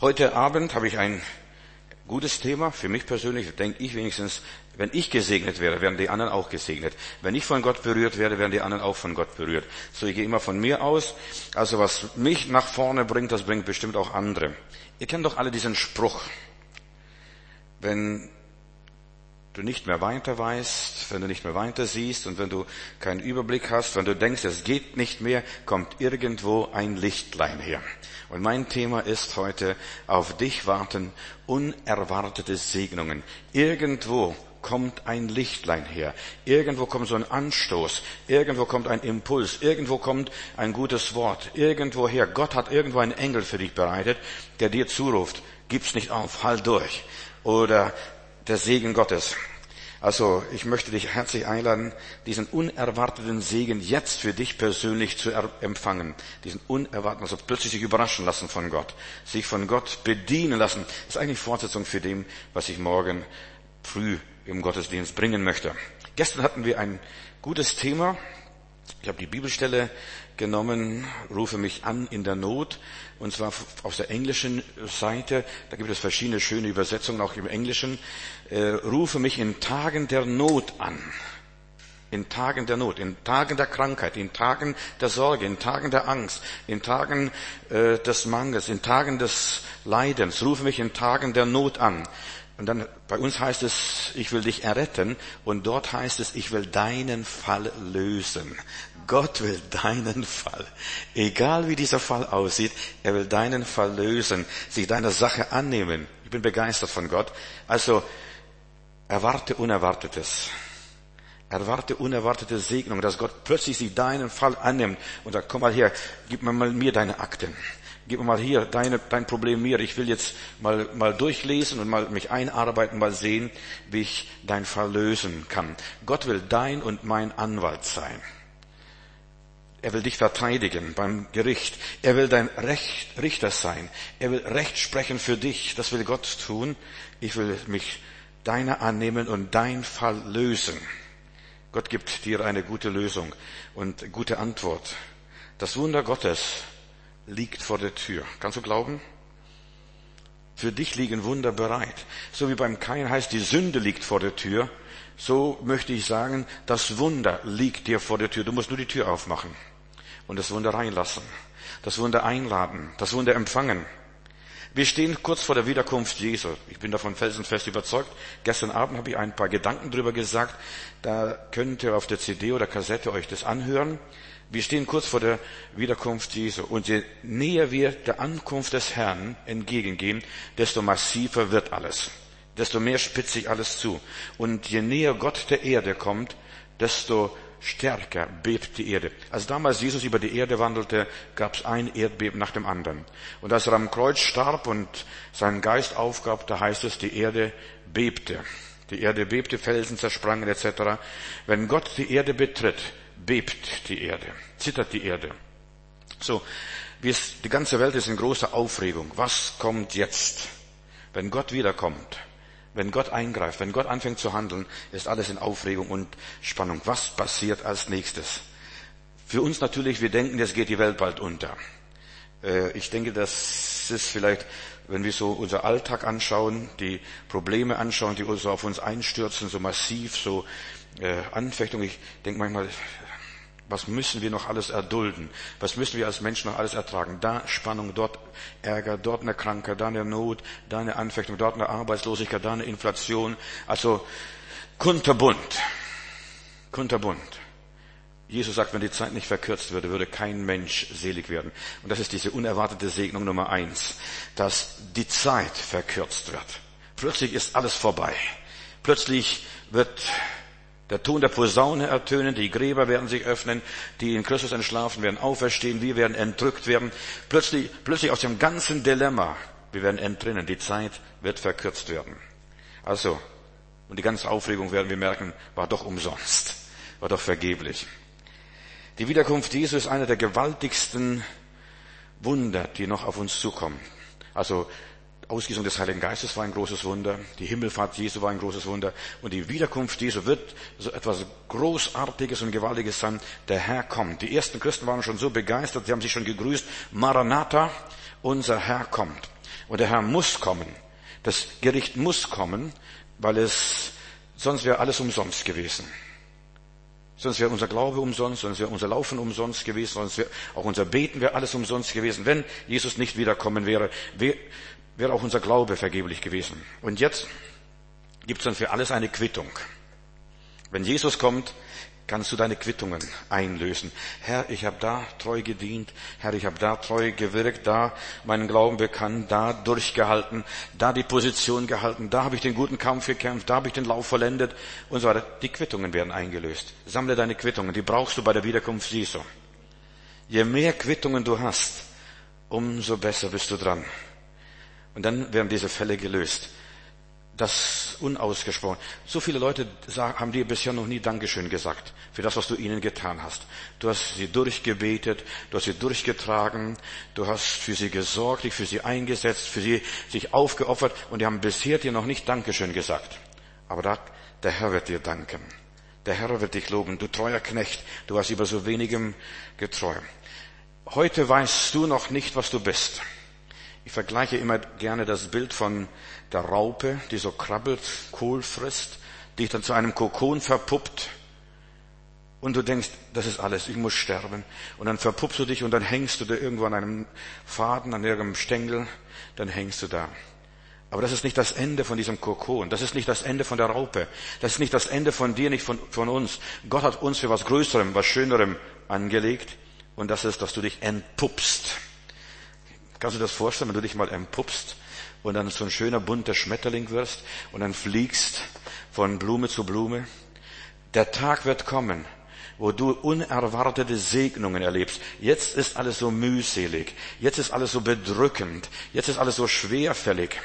Heute Abend habe ich ein gutes Thema, für mich persönlich, denke ich wenigstens, wenn ich gesegnet wäre, werden die anderen auch gesegnet. Wenn ich von Gott berührt werde, werden die anderen auch von Gott berührt. So, ich gehe immer von mir aus. Also was mich nach vorne bringt, das bringt bestimmt auch andere. Ihr kennt doch alle diesen Spruch. Wenn du nicht mehr weiter weißt, wenn du nicht mehr weiter siehst und wenn du keinen Überblick hast, wenn du denkst, es geht nicht mehr, kommt irgendwo ein Lichtlein her. Und mein Thema ist heute, auf dich warten, unerwartete Segnungen. Irgendwo kommt ein Lichtlein her. Irgendwo kommt so ein Anstoß. Irgendwo kommt ein Impuls. Irgendwo kommt ein gutes Wort. Irgendwo her. Gott hat irgendwo einen Engel für dich bereitet, der dir zuruft, gib's nicht auf, halt durch. Oder der Segen Gottes. Also, ich möchte dich herzlich einladen, diesen unerwarteten Segen jetzt für dich persönlich zu empfangen. Diesen unerwarteten, also plötzlich sich überraschen lassen von Gott. Sich von Gott bedienen lassen. Das ist eigentlich Fortsetzung für dem, was ich morgen früh im Gottesdienst bringen möchte. Gestern hatten wir ein gutes Thema. Ich habe die Bibelstelle genommen, rufe mich an in der Not, und zwar aus der englischen Seite. Da gibt es verschiedene schöne Übersetzungen, auch im Englischen. Rufe mich in Tagen der Not an. In Tagen der Not, in Tagen der Krankheit, in Tagen der Sorge, in Tagen der Angst, in Tagen des Mangels, in Tagen des Leidens. Rufe mich in Tagen der Not an. Und dann, bei uns heißt es, ich will dich erretten, und dort heißt es, ich will deinen Fall lösen. Gott will deinen Fall. Egal wie dieser Fall aussieht, er will deinen Fall lösen, sich deiner Sache annehmen. Ich bin begeistert von Gott. Also, erwarte Unerwartetes. Erwarte unerwartete Segnung, dass Gott plötzlich sich deinen Fall annimmt und sagt, komm mal her, gib mir mal mir deine Akten. Gib mir mal hier dein Problem mir. Ich will jetzt mal durchlesen und mal mich einarbeiten, mal sehen, wie ich deinen Fall lösen kann. Gott will dein und mein Anwalt sein. Er will dich verteidigen beim Gericht. Er will dein Richter sein. Er will Recht sprechen für dich. Das will Gott tun. Ich will mich deiner annehmen und dein Fall lösen. Gott gibt dir eine gute Lösung und gute Antwort. Das Wunder Gottes liegt vor der Tür. Kannst du glauben? Für dich liegen Wunder bereit. So wie beim Kain heißt, die Sünde liegt vor der Tür, so möchte ich sagen, das Wunder liegt dir vor der Tür. Du musst nur die Tür aufmachen und das Wunder reinlassen, das Wunder einladen, das Wunder empfangen. Wir stehen kurz vor der Wiederkunft Jesu. Ich bin davon felsenfest überzeugt. Gestern Abend habe ich ein paar Gedanken drüber gesagt. Da könnt ihr auf der CD oder Kassette euch das anhören. Wir stehen kurz vor der Wiederkunft Jesu. Und je näher wir der Ankunft des Herrn entgegengehen, desto massiver wird alles. Desto mehr spitzt sich alles zu. Und je näher Gott der Erde kommt, desto stärker bebt die Erde. Als damals Jesus über die Erde wandelte, gab es ein Erdbeben nach dem anderen. Und als er am Kreuz starb und seinen Geist aufgab, da heißt es, die Erde bebte. Die Erde bebte, Felsen zersprangen etc. Wenn Gott die Erde betritt, bebt die Erde, zittert die Erde. So, die ganze Welt ist in großer Aufregung. Was kommt jetzt? Wenn Gott wiederkommt, wenn Gott eingreift, wenn Gott anfängt zu handeln, ist alles in Aufregung und Spannung. Was passiert als nächstes? Für uns natürlich, wir denken, jetzt geht die Welt bald unter. Ich denke, das ist vielleicht, wenn wir so unser Alltag anschauen, die Probleme anschauen, die so auf uns einstürzen, so massiv, so Anfechtung. Ich denke manchmal, was müssen wir noch alles erdulden? Was müssen wir als Menschen noch alles ertragen? Da Spannung, dort Ärger, dort eine Krankheit, da eine Not, da eine Anfechtung, dort eine Arbeitslosigkeit, da eine Inflation. Also kunterbunt. Kunterbunt. Jesus sagt, wenn die Zeit nicht verkürzt würde, würde kein Mensch selig werden. Und das ist diese unerwartete Segnung Nummer 1, dass die Zeit verkürzt wird. Plötzlich ist alles vorbei. Plötzlich wird der Ton der Posaune ertönen, die Gräber werden sich öffnen, die in Christus entschlafen werden auferstehen, wir werden entrückt werden. Plötzlich aus dem ganzen Dilemma, wir werden entrinnen, die Zeit wird verkürzt werden. Also, und die ganze Aufregung werden wir merken, war doch umsonst, war doch vergeblich. Die Wiederkunft Jesu ist einer der gewaltigsten Wunder, die noch auf uns zukommen. Also, Ausgießung des Heiligen Geistes war ein großes Wunder, die Himmelfahrt Jesu war ein großes Wunder und die Wiederkunft Jesu wird so etwas Großartiges und Gewaltiges sein. Der Herr kommt. Die ersten Christen waren schon so begeistert, sie haben sich schon gegrüßt, Maranatha, unser Herr kommt. Und der Herr muss kommen. Das Gericht muss kommen, weil sonst wäre alles umsonst gewesen. Sonst wäre unser Glaube umsonst, sonst wäre unser Laufen umsonst gewesen, sonst wäre auch unser Beten wäre alles umsonst gewesen. Wenn Jesus nicht wiederkommen wäre, wäre auch unser Glaube vergeblich gewesen. Und jetzt gibt es dann für alles eine Quittung. Wenn Jesus kommt, kannst du deine Quittungen einlösen. Herr, ich habe da treu gedient. Herr, ich habe da treu gewirkt, da meinen Glauben bekannt, da durchgehalten, da die Position gehalten, da habe ich den guten Kampf gekämpft, da habe ich den Lauf vollendet und so weiter. Die Quittungen werden eingelöst. Sammle deine Quittungen, die brauchst du bei der Wiederkunft Jesu. Je mehr Quittungen du hast, umso besser bist du dran. Und dann werden diese Fälle gelöst. Das unausgesprochen. So viele Leute haben dir bisher noch nie Dankeschön gesagt für das, was du ihnen getan hast. Du hast sie durchgebetet, du hast sie durchgetragen, du hast für sie gesorgt, dich für sie eingesetzt, für sie sich aufgeopfert und die haben bisher dir noch nicht Dankeschön gesagt. Aber der Herr wird dir danken. Der Herr wird dich loben. Du treuer Knecht, du warst über so wenigem getreu. Heute weißt du noch nicht, was du bist. Ich vergleiche immer gerne das Bild von der Raupe, die so krabbelt, Kohl frisst, die sich dann zu einem Kokon verpuppt. Und du denkst, das ist alles, ich muss sterben. Und dann verpuppst du dich und dann hängst du da irgendwo an einem Faden, an irgendeinem Stängel, dann hängst du da. Aber das ist nicht das Ende von diesem Kokon. Das ist nicht das Ende von der Raupe. Das ist nicht das Ende von dir, nicht von uns. Gott hat uns für was Größerem, was Schönerem angelegt. Und das ist, dass du dich entpuppst. Kannst du dir das vorstellen, wenn du dich mal entpuppst und dann so ein schöner bunter Schmetterling wirst und dann fliegst von Blume zu Blume? Der Tag wird kommen, wo du unerwartete Segnungen erlebst. Jetzt ist alles so mühselig. Jetzt ist alles so bedrückend. Jetzt ist alles so schwerfällig.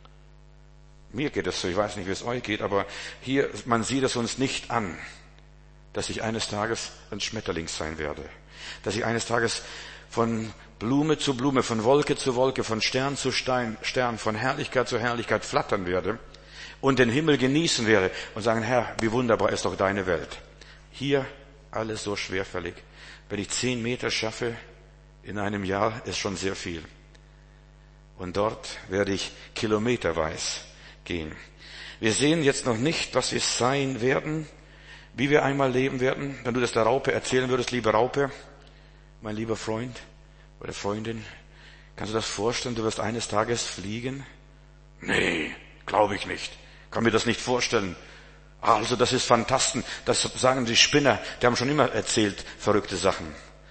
Mir geht es so, ich weiß nicht, wie es euch geht, aber hier, man sieht es uns nicht an, dass ich eines Tages ein Schmetterling sein werde. Dass ich eines Tages von Blume zu Blume, von Wolke zu Wolke, von Stern zu Stern, von Herrlichkeit zu Herrlichkeit flattern werde und den Himmel genießen werde und sagen, Herr, wie wunderbar ist doch deine Welt. Hier alles so schwerfällig. Wenn ich 10 Meter schaffe in einem Jahr, ist schon sehr viel. Und dort werde ich kilometerweise gehen. Wir sehen jetzt noch nicht, was wir sein werden, wie wir einmal leben werden. Wenn du das der Raupe erzählen würdest, liebe Raupe, mein lieber Freund oder Freundin, kannst du das vorstellen, du wirst eines Tages fliegen? Nee, glaube ich nicht. Kann mir das nicht vorstellen. Also das ist Phantasten, das sagen die Spinner, die haben schon immer erzählt, verrückte Sachen.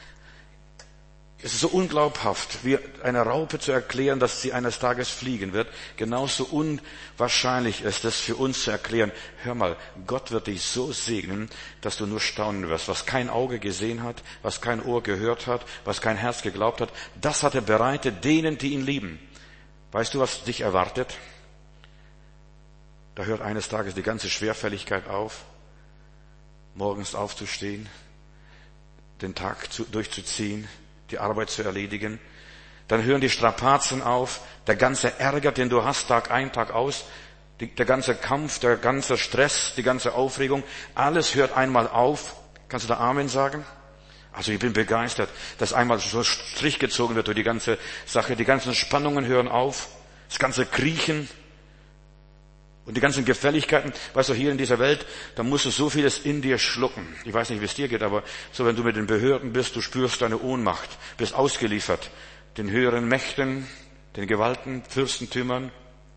Es ist so unglaubhaft, wie einer Raupe zu erklären, dass sie eines Tages fliegen wird. Genauso unwahrscheinlich ist es für uns zu erklären, hör mal, Gott wird dich so segnen, dass du nur staunen wirst. Was kein Auge gesehen hat, was kein Ohr gehört hat, was kein Herz geglaubt hat, das hat er bereitet denen, die ihn lieben. Weißt du, was dich erwartet? Da hört eines Tages die ganze Schwerfälligkeit auf, morgens aufzustehen, den Tag durchzuziehen, die Arbeit zu erledigen. Dann hören die Strapazen auf, der ganze Ärger, den du hast, Tag ein, Tag aus, der ganze Kampf, der ganze Stress, die ganze Aufregung, alles hört einmal auf. Kannst du da Amen sagen? Also ich bin begeistert, dass einmal so Strich gezogen wird durch die ganze Sache. Die ganzen Spannungen hören auf, das ganze Kriechen und die ganzen Gefälligkeiten. Weißt du, hier in dieser Welt, da musst du so vieles in dir schlucken. Ich weiß nicht, wie es dir geht, aber so, wenn du mit den Behörden bist, du spürst deine Ohnmacht, bist ausgeliefert den höheren Mächten, den Gewalten, Fürstentümern.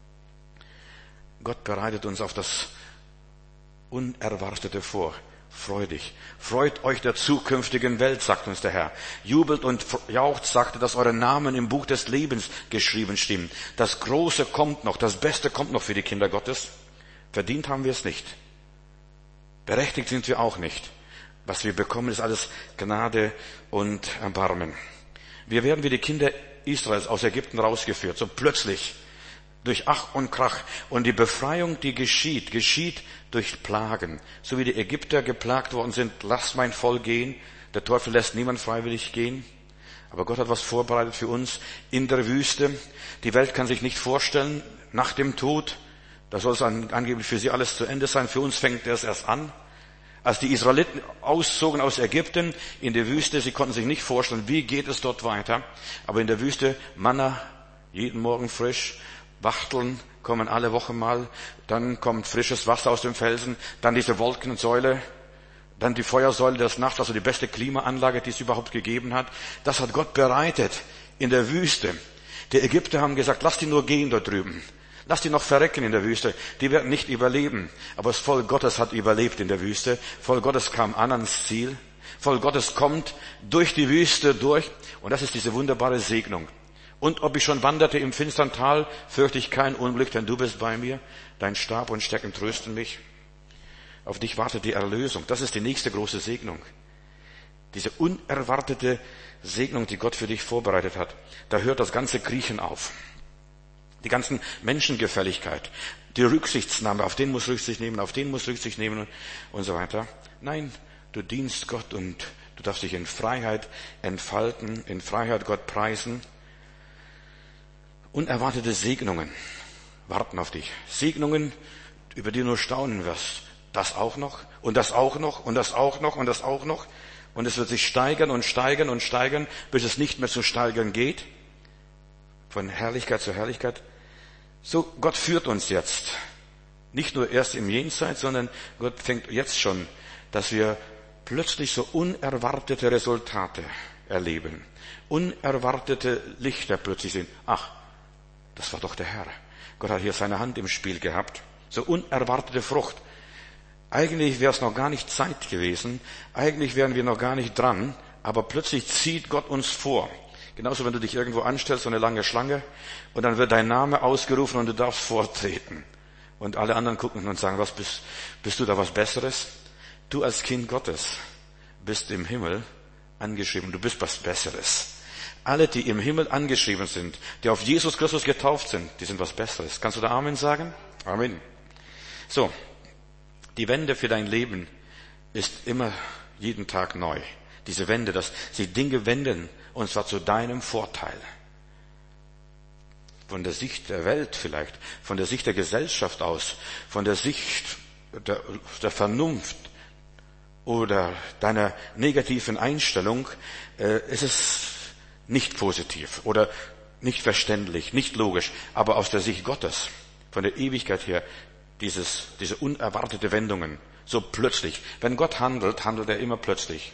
Gott bereitet uns auf das Unerwartete vor. Freu dich. Freut euch der zukünftigen Welt, sagt uns der Herr. Jubelt und jaucht, sagte, dass eure Namen im Buch des Lebens geschrieben stehen. Das Große kommt noch, das Beste kommt noch für die Kinder Gottes. Verdient haben wir es nicht. Berechtigt sind wir auch nicht. Was wir bekommen, ist alles Gnade und Erbarmen. Wir werden wie die Kinder Israels aus Ägypten rausgeführt, so plötzlich, durch Ach und Krach. Und die Befreiung, die geschieht durch Plagen. So wie die Ägypter geplagt worden sind, lass mein Volk gehen. Der Teufel lässt niemand freiwillig gehen. Aber Gott hat was vorbereitet für uns in der Wüste. Die Welt kann sich nicht vorstellen, nach dem Tod, da soll es angeblich für sie alles zu Ende sein. Für uns fängt das erst an. Als die Israeliten auszogen aus Ägypten in die Wüste, sie konnten sich nicht vorstellen, wie geht es dort weiter. Aber in der Wüste Manna Jeden Morgen frisch. Wachteln kommen alle Wochen mal. Dann kommt frisches Wasser aus dem Felsen. Dann diese Wolkensäule. Dann die Feuersäule des Nachts, also die beste Klimaanlage, die es überhaupt gegeben hat. Das hat Gott bereitet in der Wüste. Die Ägypter haben gesagt, lass die nur gehen dort drüben. Lass die noch verrecken in der Wüste. Die werden nicht überleben. Aber das Volk Gottes hat überlebt in der Wüste. Volk Gottes kam an ans Ziel. Volk Gottes kommt durch die Wüste durch. Und das ist diese wunderbare Segnung. Und ob ich schon wanderte im finstern Tal, fürchte ich kein Unglück, denn du bist bei mir. Dein Stab und Stecken trösten mich. Auf dich wartet die Erlösung. Das ist die nächste große Segnung. Diese unerwartete Segnung, die Gott für dich vorbereitet hat. Da hört das ganze Kriechen auf. Die ganzen Menschengefälligkeit, die Rücksichtsnahme, auf den muss Rücksicht nehmen, auf den muss Rücksicht nehmen und so weiter. Nein, du dienst Gott und du darfst dich in Freiheit entfalten, in Freiheit Gott preisen. Unerwartete Segnungen warten auf dich. Segnungen, über die du nur staunen wirst. Das auch noch und das auch noch und das auch noch und das auch noch. Und es wird sich steigern und steigern und steigern, bis es nicht mehr zu steigern geht. Von Herrlichkeit zu Herrlichkeit. So, Gott führt uns jetzt. Nicht nur erst im Jenseits, sondern Gott fängt jetzt schon, dass wir plötzlich so unerwartete Resultate erleben. Unerwartete Lichter plötzlich sehen. Ach, das war doch der Herr. Gott hat hier seine Hand im Spiel gehabt. So unerwartete Frucht. Eigentlich wäre es noch gar nicht Zeit gewesen. Eigentlich wären wir noch gar nicht dran. Aber plötzlich zieht Gott uns vor. Genauso, wenn du dich irgendwo anstellst, so eine lange Schlange, und dann wird dein Name ausgerufen und du darfst vortreten. Und alle anderen gucken und sagen, was bist du da was Besseres? Du als Kind Gottes bist im Himmel angeschrieben. Du bist was Besseres. Alle, die im Himmel angeschrieben sind, die auf Jesus Christus getauft sind, die sind was Besseres. Kannst du da Amen sagen? Amen. So. Die Wende für dein Leben ist immer jeden Tag neu. Diese Wende, dass sich Dinge wenden, und zwar zu deinem Vorteil. Von der Sicht der Welt vielleicht, von der Sicht der Gesellschaft aus, von der Sicht der Vernunft oder deiner negativen Einstellung, ist es nicht positiv oder nicht verständlich, nicht logisch. Aber aus der Sicht Gottes, von der Ewigkeit her, diese unerwartete Wendungen, so plötzlich. Wenn Gott handelt, handelt er immer plötzlich.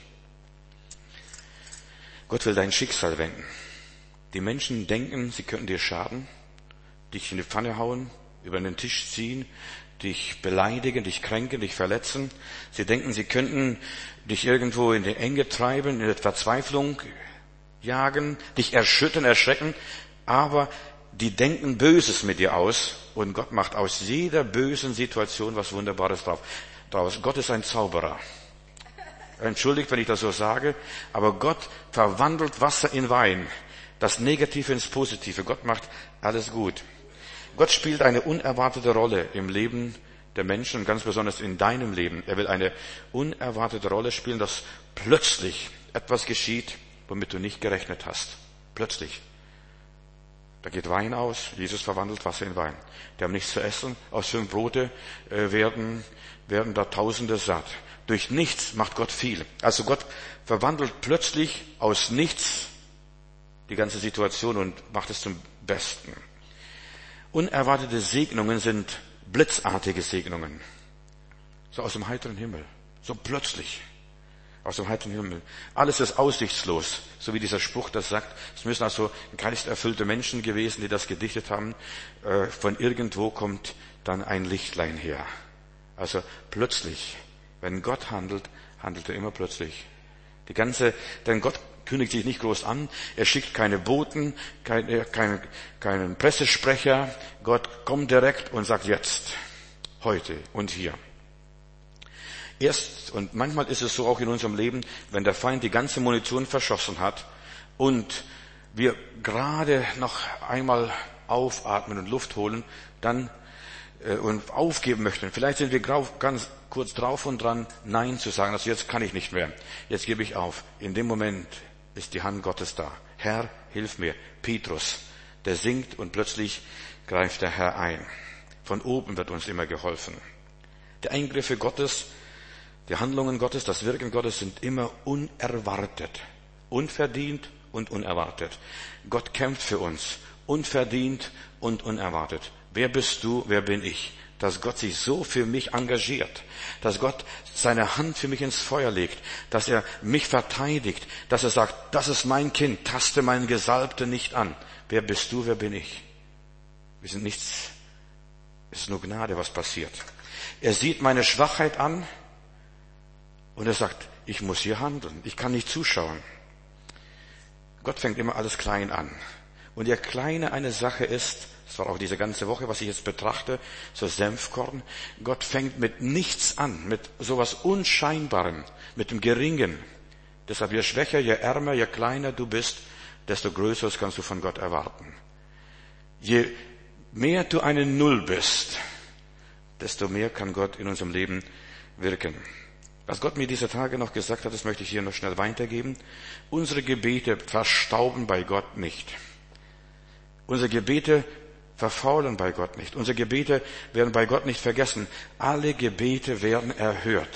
Gott will dein Schicksal wenden. Die Menschen denken, sie könnten dir schaden, dich in die Pfanne hauen, über den Tisch ziehen, dich beleidigen, dich kränken, dich verletzen. Sie denken, sie könnten dich irgendwo in die Enge treiben, in die Verzweiflung jagen, dich erschüttern, erschrecken, aber die denken Böses mit dir aus und Gott macht aus jeder bösen Situation was Wunderbares draus. Gott ist ein Zauberer. Entschuldigt, wenn ich das so sage, aber Gott verwandelt Wasser in Wein, das Negative ins Positive. Gott macht alles gut. Gott spielt eine unerwartete Rolle im Leben der Menschen, ganz besonders in deinem Leben. Er will eine unerwartete Rolle spielen, dass plötzlich etwas geschieht, womit du nicht gerechnet hast. Plötzlich. Da geht Wein aus, Jesus verwandelt Wasser in Wein. Die haben nichts zu essen, aus 5 Brote werden da Tausende satt. Durch nichts macht Gott viel. Also Gott verwandelt plötzlich aus nichts die ganze Situation und macht es zum Besten. Unerwartete Segnungen sind blitzartige Segnungen. So aus dem heiteren Himmel. So plötzlich. Aus dem heiteren Himmel. Alles ist aussichtslos. So wie dieser Spruch das sagt. Es müssen also geisterfüllte Menschen gewesen, die das gedichtet haben. Von irgendwo kommt dann ein Lichtlein her. Also plötzlich. Wenn Gott handelt, handelt er immer plötzlich. Denn Gott kündigt sich nicht groß an. Er schickt keine Boten, keinen Pressesprecher. Gott kommt direkt und sagt jetzt, heute und hier. Und manchmal ist es so auch in unserem Leben, wenn der Feind die ganze Munition verschossen hat und wir gerade noch einmal aufatmen und Luft holen, dann und aufgeben möchten. Vielleicht sind wir ganz kurz drauf und dran, Nein zu sagen. Also jetzt kann ich nicht mehr. Jetzt gebe ich auf. In dem Moment ist die Hand Gottes da. Herr, hilf mir. Petrus, der singt und plötzlich greift der Herr ein. Von oben wird uns immer geholfen. Die Eingriffe Gottes, die Handlungen Gottes, das Wirken Gottes sind immer unerwartet. Unverdient und unerwartet. Gott kämpft für uns. unverdient und unerwartet. Wer bist du, wer bin ich? Dass Gott sich so für mich engagiert, dass Gott seine Hand für mich ins Feuer legt, dass er mich verteidigt, dass er sagt, das ist mein Kind, taste meinen Gesalbten nicht an. Wer bist du, wer bin ich? Wir sind nichts, es ist nur Gnade, was passiert. Er sieht meine Schwachheit an und er sagt, ich muss hier handeln, ich kann nicht zuschauen. Gott fängt immer alles klein an. Und je kleiner eine Sache ist, das war auch diese ganze Woche, was ich jetzt betrachte, so Senfkorn, Gott fängt mit nichts an, mit sowas Unscheinbarem, mit dem Geringen. Deshalb je schwächer, je ärmer, je kleiner du bist, desto Größeres kannst du von Gott erwarten. Je mehr du eine Null bist, desto mehr kann Gott in unserem Leben wirken. Was Gott mir diese Tage noch gesagt hat, das möchte ich hier noch schnell weitergeben. Unsere Gebete verstauben bei Gott nicht. Unsere Gebete verfaulen bei Gott nicht. Unsere Gebete werden bei Gott nicht vergessen. Alle Gebete werden erhört.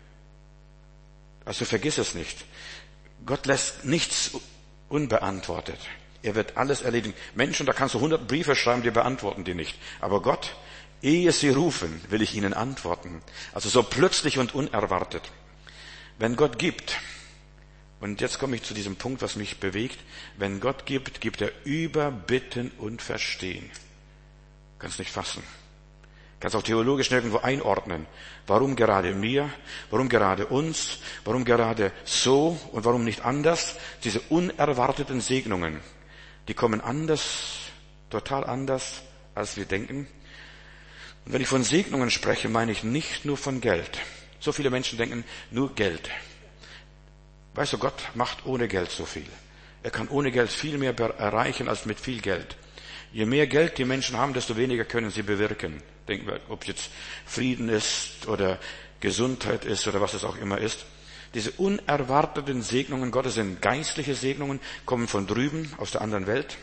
Also vergiss es nicht. Gott lässt nichts unbeantwortet. Er wird alles erledigen. Menschen, da kannst du 100 Briefe schreiben, die beantworten die nicht. Aber Gott, ehe sie rufen, will ich ihnen antworten. Also so plötzlich und unerwartet. Wenn Gott gibt, und jetzt komme ich zu diesem Punkt, was mich bewegt, wenn Gott gibt, gibt er über Bitten und Verstehen. Kannst nicht fassen. Kannst auch theologisch nirgendwo einordnen. Warum gerade mir? Warum gerade uns? Warum gerade so und warum nicht anders? Diese unerwarteten Segnungen, die kommen anders, total anders, als wir denken. Und wenn ich von Segnungen spreche, meine ich nicht nur von Geld. So viele Menschen denken nur Geld. Weißt du, Gott macht ohne Geld so viel. Er kann ohne Geld viel mehr erreichen als mit viel Geld. Je mehr Geld die Menschen haben, desto weniger können sie bewirken. Denken wir, ob jetzt Frieden ist oder Gesundheit ist oder was es auch immer ist. Diese unerwarteten Segnungen Gottes sind geistliche Segnungen, kommen von drüben, aus der anderen Welt.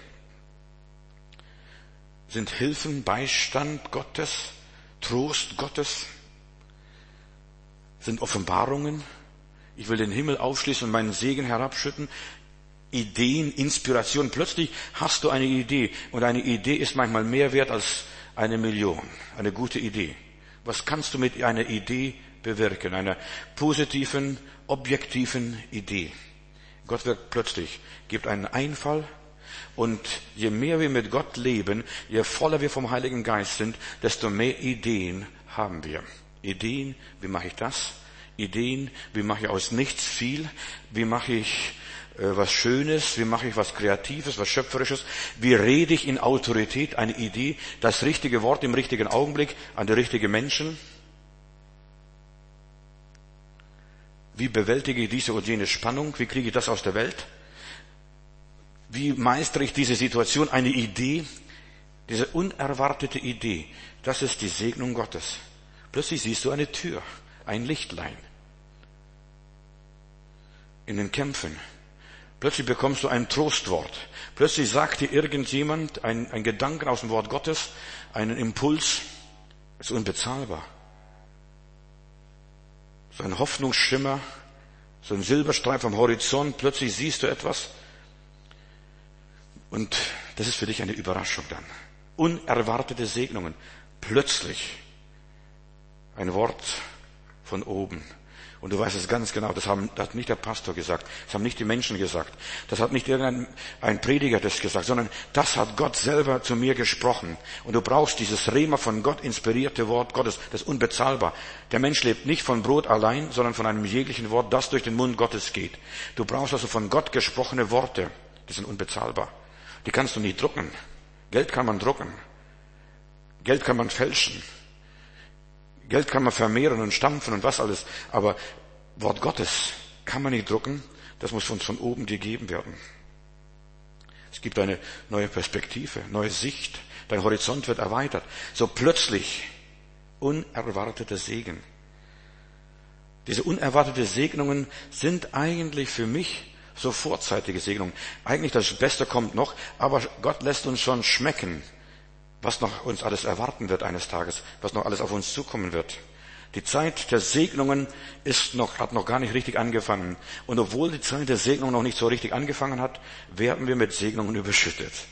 Sind Hilfen, Beistand Gottes, Trost Gottes, sind Offenbarungen. Ich will den Himmel aufschließen und meinen Segen herabschütten. Ideen, Inspiration. Plötzlich hast du eine Idee und eine Idee ist manchmal mehr wert als 1 Million. Eine gute Idee. Was kannst du mit einer Idee bewirken? Einer positiven, objektiven Idee. Gott wirkt plötzlich, gibt einen Einfall. Und je mehr wir mit Gott leben, je voller wir vom Heiligen Geist sind, desto mehr Ideen haben wir. Ideen, wie mache ich das? Ideen, wie mache ich aus nichts viel? Wie mache ich was Schönes? Wie mache ich was Kreatives, was Schöpferisches? Wie rede ich in Autorität eine Idee, das richtige Wort im richtigen Augenblick an die richtigen Menschen? Wie bewältige ich diese oder jene Spannung? Wie kriege ich das aus der Welt? Wie meistere ich diese Situation? Eine Idee, diese unerwartete Idee, das ist die Segnung Gottes. Plötzlich siehst du eine Tür, ein Lichtlein in den Kämpfen. Plötzlich bekommst du ein Trostwort. Plötzlich sagt dir irgendjemand ein Gedanken aus dem Wort Gottes, einen Impuls, das ist unbezahlbar. So ein Hoffnungsschimmer, so ein Silberstreif am Horizont, plötzlich siehst du etwas. Und das ist für dich eine Überraschung dann. Unerwartete Segnungen. Plötzlich ein Wort von oben. Und du weißt es ganz genau, das hat nicht der Pastor gesagt, das haben nicht die Menschen gesagt, das hat nicht irgendein Prediger das gesagt, sondern das hat Gott selber zu mir gesprochen. Und du brauchst dieses Rema von Gott inspirierte Wort Gottes, das ist unbezahlbar. Der Mensch lebt nicht von Brot allein, sondern von einem jeglichen Wort, das durch den Mund Gottes geht. Du brauchst also von Gott gesprochene Worte, die sind unbezahlbar. Die kannst du nicht drucken. Geld kann man drucken. Geld kann man fälschen. Geld kann man vermehren und stampfen und was alles. Aber Wort Gottes kann man nicht drucken. Das muss uns von oben gegeben werden. Es gibt eine neue Perspektive, neue Sicht. Dein Horizont wird erweitert. So plötzlich unerwartete Segen. Diese unerwartete Segnungen sind eigentlich für mich so vorzeitige Segnungen. Eigentlich das Beste kommt noch, aber Gott lässt uns schon schmecken, was noch uns alles erwarten wird eines Tages, was noch alles auf uns zukommen wird. Die Zeit der Segnungen hat noch gar nicht richtig angefangen. Und obwohl die Zeit der Segnungen noch nicht so richtig angefangen hat, werden wir mit Segnungen überschüttet.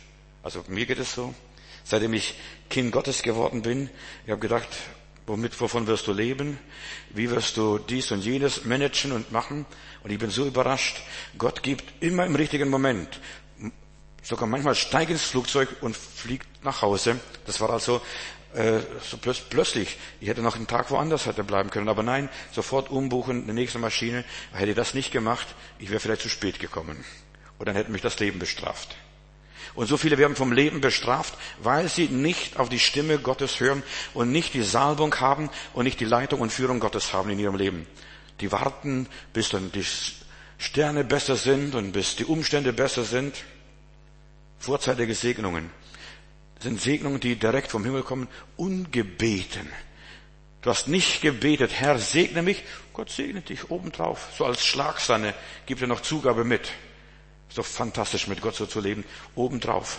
Also mir geht es so. Seitdem ich Kind Gottes geworden bin, ich habe gedacht, wovon wirst du leben? Wie wirst du dies und jenes managen und machen? Und ich bin so überrascht. Gott gibt immer im richtigen Moment. Sogar manchmal steigt ins Flugzeug und fliegt nach Hause. Das war also so plötzlich. Ich hätte noch einen Tag woanders hätte bleiben können. Aber nein, sofort umbuchen, eine nächste Maschine. Hätte ich das nicht gemacht, ich wäre vielleicht zu spät gekommen. Und dann hätte mich das Leben bestraft. Und so viele werden vom Leben bestraft, weil sie nicht auf die Stimme Gottes hören und nicht die Salbung haben und nicht die Leitung und Führung Gottes haben in ihrem Leben. Die warten, bis dann die Sterne besser sind und bis die Umstände besser sind. Vorzeitige Segnungen sind Segnungen, die direkt vom Himmel kommen, ungebeten. Du hast nicht gebetet, Herr, segne mich. Gott segnet dich obendrauf. So als Schlagsahne gibt er noch Zugabe mit. Ist doch fantastisch, mit Gott so zu leben, obendrauf.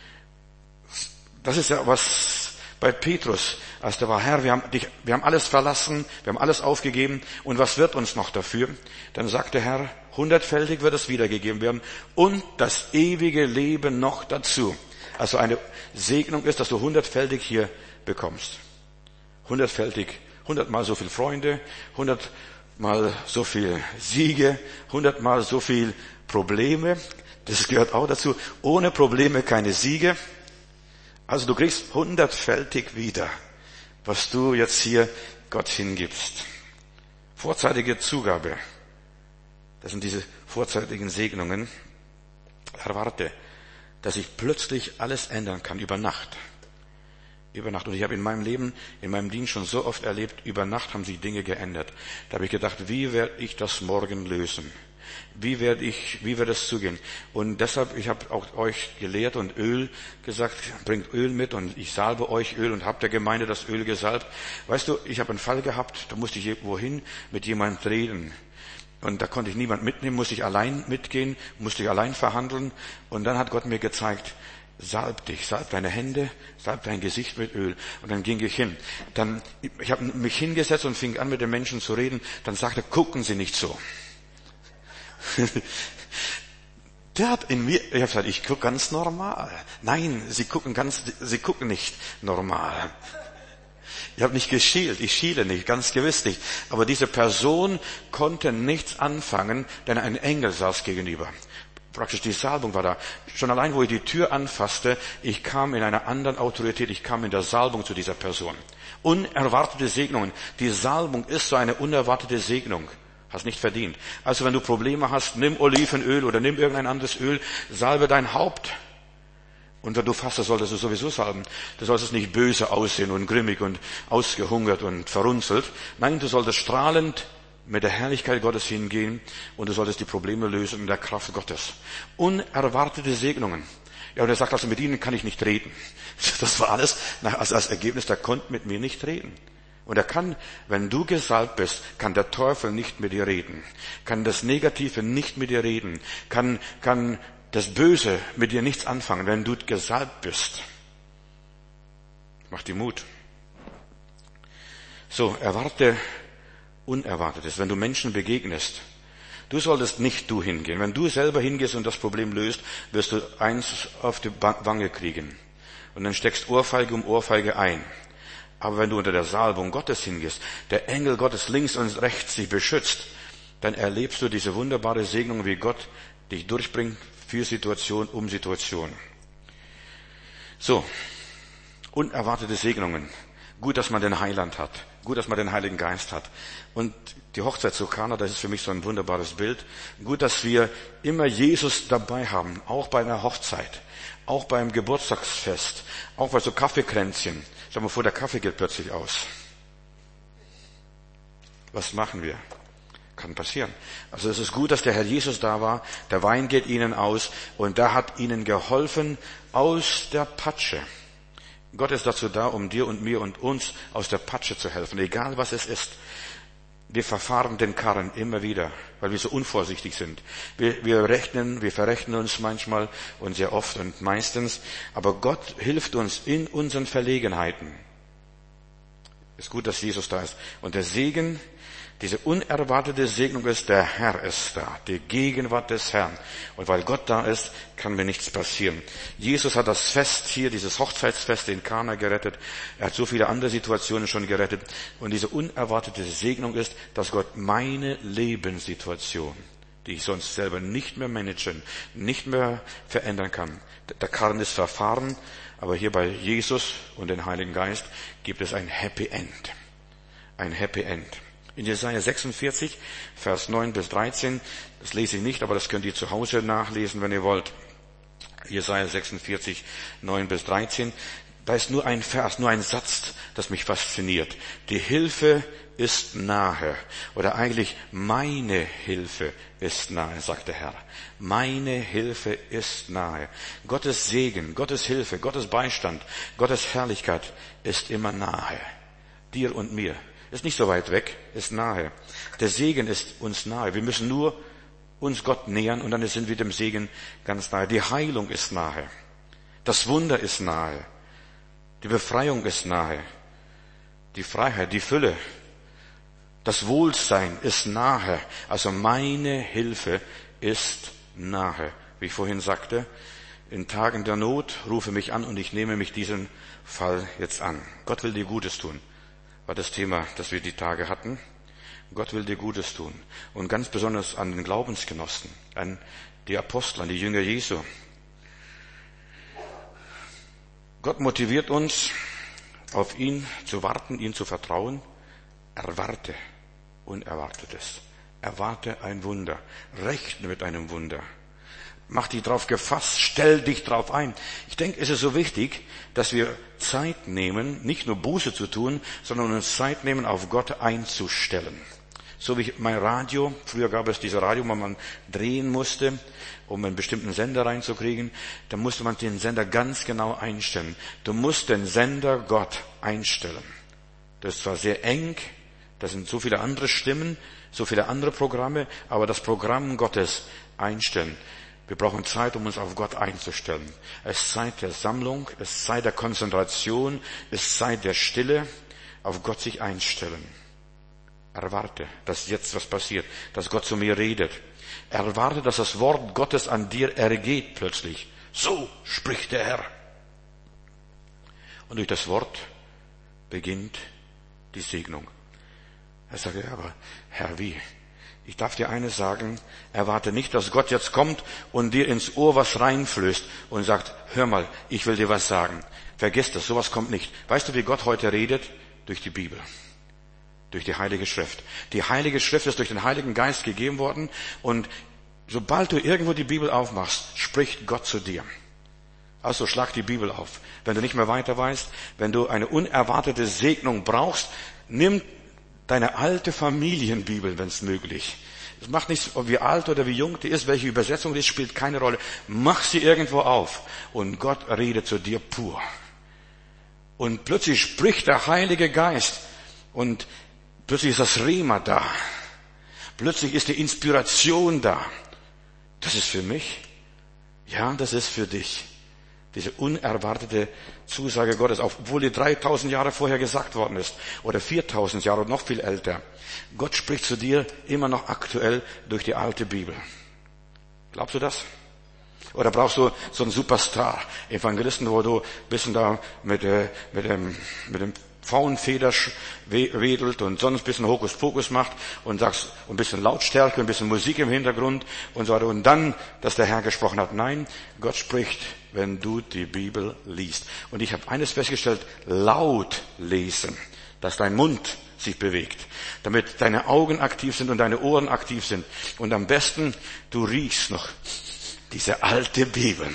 Das ist ja was bei Petrus, als der war, Herr, wir haben alles verlassen, wir haben alles aufgegeben, und was wird uns noch dafür? Dann sagt der Herr, 100-fältig wird es wiedergegeben werden und das ewige Leben noch dazu. Also eine Segnung ist, dass du 100-fältig hier bekommst. 100-fältig, 100-mal so viel Freunde, 100-mal so viel Siege, 100-mal so viel Probleme, das gehört auch dazu. Ohne Probleme keine Siege. Also du kriegst 100-fältig wieder, was du jetzt hier Gott hingibst. Vorzeitige Zugabe. Das sind diese vorzeitigen Segnungen. Erwarte, dass sich plötzlich alles ändern kann über Nacht. Über Nacht. Und ich habe in meinem Leben, in meinem Dienst schon so oft erlebt, über Nacht haben sich Dinge geändert. Da habe ich gedacht, wie werde ich das morgen lösen? Wie wird es zugehen? Und deshalb, ich habe auch euch gelehrt und Öl gesagt, bringt Öl mit und ich salbe euch Öl und habt der Gemeinde das Öl gesalbt. Weißt du, ich habe einen Fall gehabt, da musste ich wohin mit jemandem reden. Und da konnte ich niemand mitnehmen, musste ich allein mitgehen, musste ich allein verhandeln. Und dann hat Gott mir gezeigt, salb dich, salb deine Hände, salb dein Gesicht mit Öl. Und dann ging ich hin. Ich habe mich hingesetzt und fing an, mit den Menschen zu reden. Dann sagte er, gucken Sie nicht so. Der hat in mir, ich habe gesagt, ich gucke ganz normal. Nein, Sie gucken nicht normal. Ich habe nicht geschielt, ich schiele nicht, ganz gewiss nicht. Aber diese Person konnte nichts anfangen, denn ein Engel saß gegenüber. Praktisch die Salbung war da. Schon allein, wo ich die Tür anfasste, ich kam in einer anderen Autorität, ich kam in der Salbung zu dieser Person. Unerwartete Segnungen. Die Salbung ist so eine unerwartete Segnung. Hast nicht verdient. Also wenn du Probleme hast, nimm Olivenöl oder nimm irgendein anderes Öl, salbe dein Haupt. Und wenn du fastest, solltest du sowieso salben. Du solltest nicht böse aussehen und grimmig und ausgehungert und verrunzelt. Nein, du solltest strahlend mit der Herrlichkeit Gottes hingehen und du solltest die Probleme lösen in der Kraft Gottes. Unerwartete Segnungen. Ja, und er sagt, also mit ihnen kann ich nicht reden. Das war alles als Ergebnis, der konnte mit mir nicht reden. Und er kann, wenn du gesalbt bist, kann der Teufel nicht mit dir reden, kann das Negative nicht mit dir reden, kann das Böse mit dir nichts anfangen, wenn du gesalbt bist. Mach dir Mut. So, erwarte Unerwartetes, wenn du Menschen begegnest. Du solltest nicht hingehen. Wenn du selber hingehst und das Problem löst, wirst du eins auf die Wange kriegen. Und dann steckst Ohrfeige um Ohrfeige ein. Aber wenn du unter der Salbung Gottes hingehst, der Engel Gottes links und rechts dich beschützt, dann erlebst du diese wunderbare Segnung, wie Gott dich durchbringt für Situation um Situation. So, unerwartete Segnungen. Gut, dass man den Heiland hat. Gut, dass man den Heiligen Geist hat. Und die Hochzeit zu Kana, das ist für mich so ein wunderbares Bild. Gut, dass wir immer Jesus dabei haben, auch bei einer Hochzeit, auch beim Geburtstagsfest, auch bei so Kaffeekränzchen. Stell dir mal vor, der Kaffee geht plötzlich aus. Was machen wir? Kann passieren. Also es ist gut, dass der Herr Jesus da war. Der Wein geht ihnen aus und der hat ihnen geholfen aus der Patsche. Gott ist dazu da, um dir und mir und uns aus der Patsche zu helfen, egal was es ist. Wir verfahren den Karren immer wieder, weil wir so unvorsichtig sind. Wir verrechnen uns manchmal und sehr oft und meistens, aber Gott hilft uns in unseren Verlegenheiten. Es ist gut, dass Jesus da ist. Und der Segen Diese unerwartete Segnung ist, der Herr ist da, die Gegenwart des Herrn. Und weil Gott da ist, kann mir nichts passieren. Jesus hat das Fest hier, dieses Hochzeitsfest in Kana gerettet. Er hat so viele andere Situationen schon gerettet. Und diese unerwartete Segnung ist, dass Gott meine Lebenssituation, die ich sonst selber nicht mehr managen, nicht mehr verändern kann. Der Karren ist verfahren, aber hier bei Jesus und dem Heiligen Geist gibt es ein Happy End. Ein Happy End. In Jesaja 46, Vers 9 bis 13, das lese ich nicht, aber das könnt ihr zu Hause nachlesen, wenn ihr wollt. Jesaja 46, 9 bis 13, da ist nur ein Vers, nur ein Satz, das mich fasziniert. Die Hilfe ist nahe. Oder eigentlich, meine Hilfe ist nahe, sagt der Herr. Meine Hilfe ist nahe. Gottes Segen, Gottes Hilfe, Gottes Beistand, Gottes Herrlichkeit ist immer nahe. Dir und mir. Ist nicht so weit weg, ist nahe. Der Segen ist uns nahe. Wir müssen nur uns Gott nähern und dann sind wir dem Segen ganz nahe. Die Heilung ist nahe. Das Wunder ist nahe. Die Befreiung ist nahe. Die Freiheit, die Fülle. Das Wohlsein ist nahe. Also meine Hilfe ist nahe. Wie ich vorhin sagte, in Tagen der Not rufe mich an und ich nehme mich diesen Fall jetzt an. Gott will dir Gutes tun. War das Thema, das wir die Tage hatten. Gott will dir Gutes tun. Und ganz besonders an den Glaubensgenossen, an die Apostel, an die Jünger Jesu. Gott motiviert uns, auf ihn zu warten, ihm zu vertrauen. Erwarte Unerwartetes. Erwarte ein Wunder. Rechne mit einem Wunder. Mach dich drauf gefasst, stell dich drauf ein. Ich denke, es ist so wichtig, dass wir Zeit nehmen, nicht nur Buße zu tun, sondern uns Zeit nehmen, auf Gott einzustellen. So wie mein Radio, früher gab es diese Radio, wo man drehen musste, um einen bestimmten Sender reinzukriegen, da musste man den Sender ganz genau einstellen. Du musst den Sender Gott einstellen. Das ist zwar sehr eng, da sind so viele andere Stimmen, so viele andere Programme, aber das Programm Gottes einstellen. Wir brauchen Zeit, um uns auf Gott einzustellen. Es ist Zeit der Sammlung, es ist Zeit der Konzentration, es ist Zeit der Stille, auf Gott sich einstellen. Erwarte, dass jetzt was passiert, dass Gott zu mir redet. Erwarte, dass das Wort Gottes an dir ergeht plötzlich. So spricht der Herr. Und durch das Wort beginnt die Segnung. Er sagt, ja, aber Herr, wie? Ich darf dir eines sagen, erwarte nicht, dass Gott jetzt kommt und dir ins Ohr was reinflößt und sagt, hör mal, ich will dir was sagen. Vergiss das, sowas kommt nicht. Weißt du, wie Gott heute redet? Durch die Bibel. Durch die Heilige Schrift. Die Heilige Schrift ist durch den Heiligen Geist gegeben worden und sobald du irgendwo die Bibel aufmachst, spricht Gott zu dir. Also schlag die Bibel auf. Wenn du nicht mehr weiter weißt, wenn du eine unerwartete Segnung brauchst, nimm deine alte Familienbibel, wenn es möglich. Es macht nichts, ob wie alt oder wie jung die ist, welche Übersetzung die ist, spielt keine Rolle. Mach sie irgendwo auf und Gott redet zu dir pur. Und plötzlich spricht der Heilige Geist und plötzlich ist das Rema da. Plötzlich ist die Inspiration da. Das ist für mich. Ja, das ist für dich. Diese unerwartete Zusage Gottes, obwohl die 3000 Jahre vorher gesagt worden ist, oder 4000 Jahre und noch viel älter. Gott spricht zu dir immer noch aktuell durch die alte Bibel. Glaubst du das? Oder brauchst du so einen Superstar, Evangelisten, wo du ein bisschen da mit dem Pfauenfeder wedelt und sonst ein bisschen Hokuspokus macht und sagst, ein bisschen Lautstärke, ein bisschen Musik im Hintergrund und so weiter. Und dann, dass der Herr gesprochen hat. Nein, Gott spricht, wenn du die Bibel liest. Und ich habe eines festgestellt, laut lesen, dass dein Mund sich bewegt, damit deine Augen aktiv sind und deine Ohren aktiv sind. Und am besten, du riechst noch diese alte Bibel.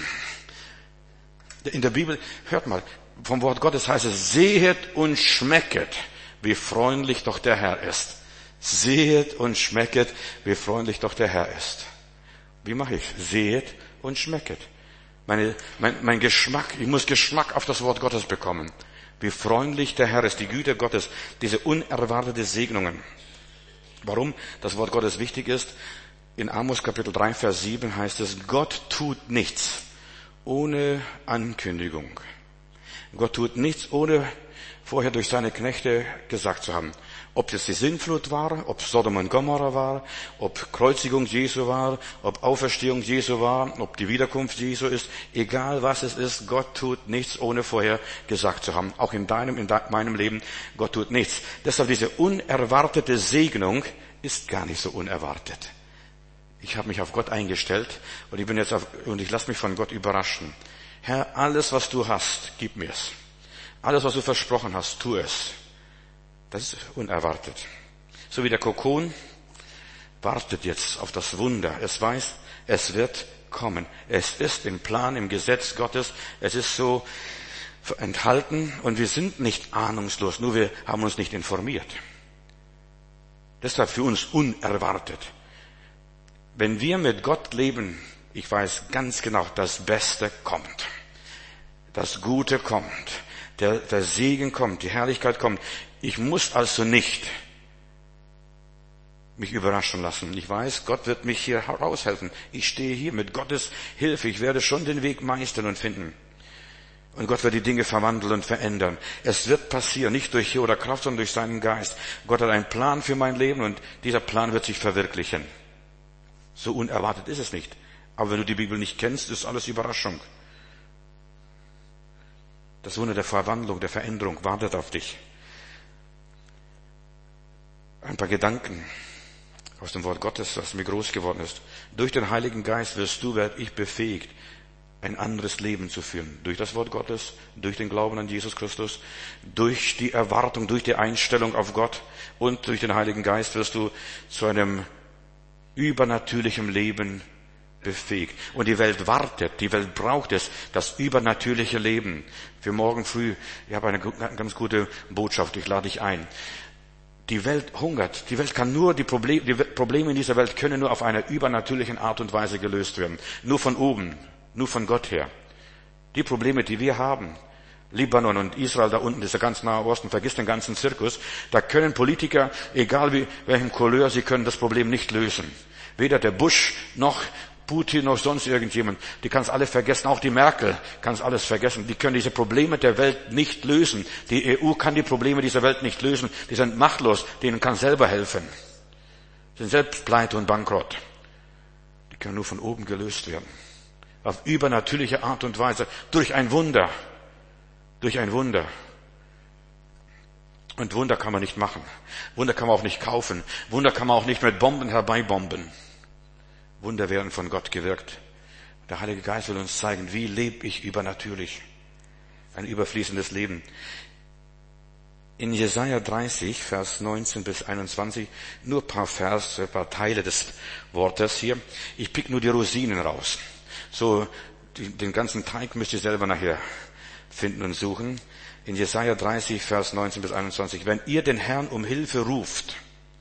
In der Bibel, hört mal, vom Wort Gottes heißt es, sehet und schmecket, wie freundlich doch der Herr ist. Sehet und schmecket, wie freundlich doch der Herr ist. Wie mache ich? Sehet und schmecket. Mein Geschmack, ich muss Geschmack auf das Wort Gottes bekommen. Wie freundlich der Herr ist, die Güte Gottes, diese unerwartete Segnungen. Warum das Wort Gottes wichtig ist? In Amos Kapitel 3, Vers 7 heißt es, Gott tut nichts ohne Ankündigung. Gott tut nichts ohne vorher durch seine Knechte gesagt zu haben. Ob es die Sintflut war, ob Sodom und Gomorra war, ob Kreuzigung Jesu war, ob Auferstehung Jesu war, ob die Wiederkunft Jesu ist, egal was es ist, Gott tut nichts, ohne vorher gesagt zu haben. Auch in meinem Leben, Gott tut nichts. Deshalb diese unerwartete Segnung ist gar nicht so unerwartet. Ich habe mich auf Gott eingestellt und ich lasse mich von Gott überraschen. Herr, alles was du hast, gib mir's. Alles was du versprochen hast, tu es. Das ist unerwartet. So wie der Kokon wartet jetzt auf das Wunder. Es weiß, es wird kommen. Es ist im Plan, im Gesetz Gottes. Es ist so enthalten und wir sind nicht ahnungslos, nur wir haben uns nicht informiert. Deshalb für uns unerwartet. Wenn wir mit Gott leben, ich weiß ganz genau, das Beste kommt. Das Gute kommt. Der Segen kommt, die Herrlichkeit kommt. Ich muss also nicht mich überraschen lassen. Ich weiß, Gott wird mich hier heraushelfen. Ich stehe hier mit Gottes Hilfe. Ich werde schon den Weg meistern und finden. Und Gott wird die Dinge verwandeln und verändern. Es wird passieren, nicht durch hier oder Kraft, sondern durch seinen Geist. Gott hat einen Plan für mein Leben und dieser Plan wird sich verwirklichen. So unerwartet ist es nicht. Aber wenn du die Bibel nicht kennst, ist alles Überraschung. Das Wunder der Verwandlung, der Veränderung wartet auf dich. Ein paar Gedanken aus dem Wort Gottes, was mir groß geworden ist. Durch den Heiligen Geist werde ich befähigt, ein anderes Leben zu führen. Durch das Wort Gottes, durch den Glauben an Jesus Christus, durch die Erwartung, durch die Einstellung auf Gott und durch den Heiligen Geist wirst du zu einem übernatürlichen Leben befähigt. Und die Welt wartet, die Welt braucht es, das übernatürliche Leben. Für morgen früh, ich habe eine ganz gute Botschaft, ich lade dich ein. Die Welt hungert, die Probleme in dieser Welt können nur auf einer übernatürlichen Art und Weise gelöst werden. Nur von oben, nur von Gott her. Die Probleme, die wir haben, Libanon und Israel da unten, dieser ganz Nahe Osten, vergiss den ganzen Zirkus, da können Politiker, egal welchem Couleur, sie können das Problem nicht lösen. Weder der Bush noch Putin noch sonst irgendjemand, die kann es alle vergessen, auch die Merkel kann es alles vergessen, die können diese Probleme der Welt nicht lösen. Die EU kann die Probleme dieser Welt nicht lösen, die sind machtlos, denen kann selber helfen. Die sind selbst pleite und bankrott. Die können nur von oben gelöst werden. Auf übernatürliche Art und Weise, durch ein Wunder. Durch ein Wunder. Und Wunder kann man nicht machen. Wunder kann man auch nicht kaufen. Wunder kann man auch nicht mit Bomben herbeibomben. Wunder werden von Gott gewirkt. Der Heilige Geist will uns zeigen, wie lebe ich übernatürlich. Ein überfließendes Leben. In Jesaja 30, Vers 19 bis 21, nur ein paar Teile des Wortes hier. Ich pick nur die Rosinen raus. So, den ganzen Teig müsst ihr selber nachher finden und suchen. In Jesaja 30, Vers 19 bis 21. Wenn ihr den Herrn um Hilfe ruft,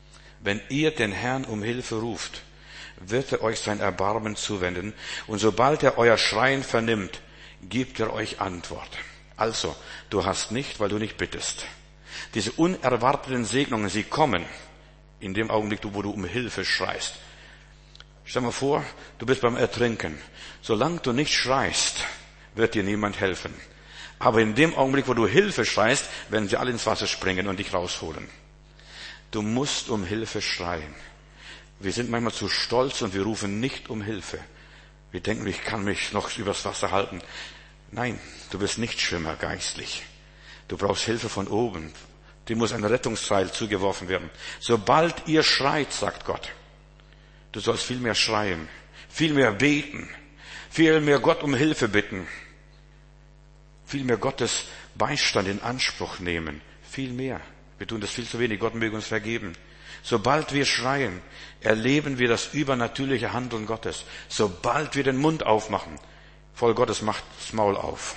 wird er euch sein Erbarmen zuwenden. Und sobald er euer Schreien vernimmt, gibt er euch Antwort. Also, du hast nicht, weil du nicht bittest. Diese unerwarteten Segnungen, sie kommen in dem Augenblick, wo du um Hilfe schreist. Stell dir mal vor, du bist beim Ertrinken. Solange du nicht schreist, wird dir niemand helfen. Aber in dem Augenblick, wo du Hilfe schreist, werden sie alle ins Wasser springen und dich rausholen. Du musst um Hilfe schreien. Wir sind manchmal zu stolz und wir rufen nicht um Hilfe. Wir denken, ich kann mich noch übers Wasser halten. Nein, du bist nicht Schwimmer geistlich. Du brauchst Hilfe von oben. Dir muss ein Rettungsseil zugeworfen werden. Sobald ihr schreit, sagt Gott, du sollst viel mehr schreien, viel mehr beten, viel mehr Gott um Hilfe bitten, viel mehr Gottes Beistand in Anspruch nehmen. Viel mehr. Wir tun das viel zu wenig. Gott möge uns vergeben. Sobald wir schreien, erleben wir das übernatürliche Handeln Gottes. Sobald wir den Mund aufmachen, voll Gottes macht das Maul auf.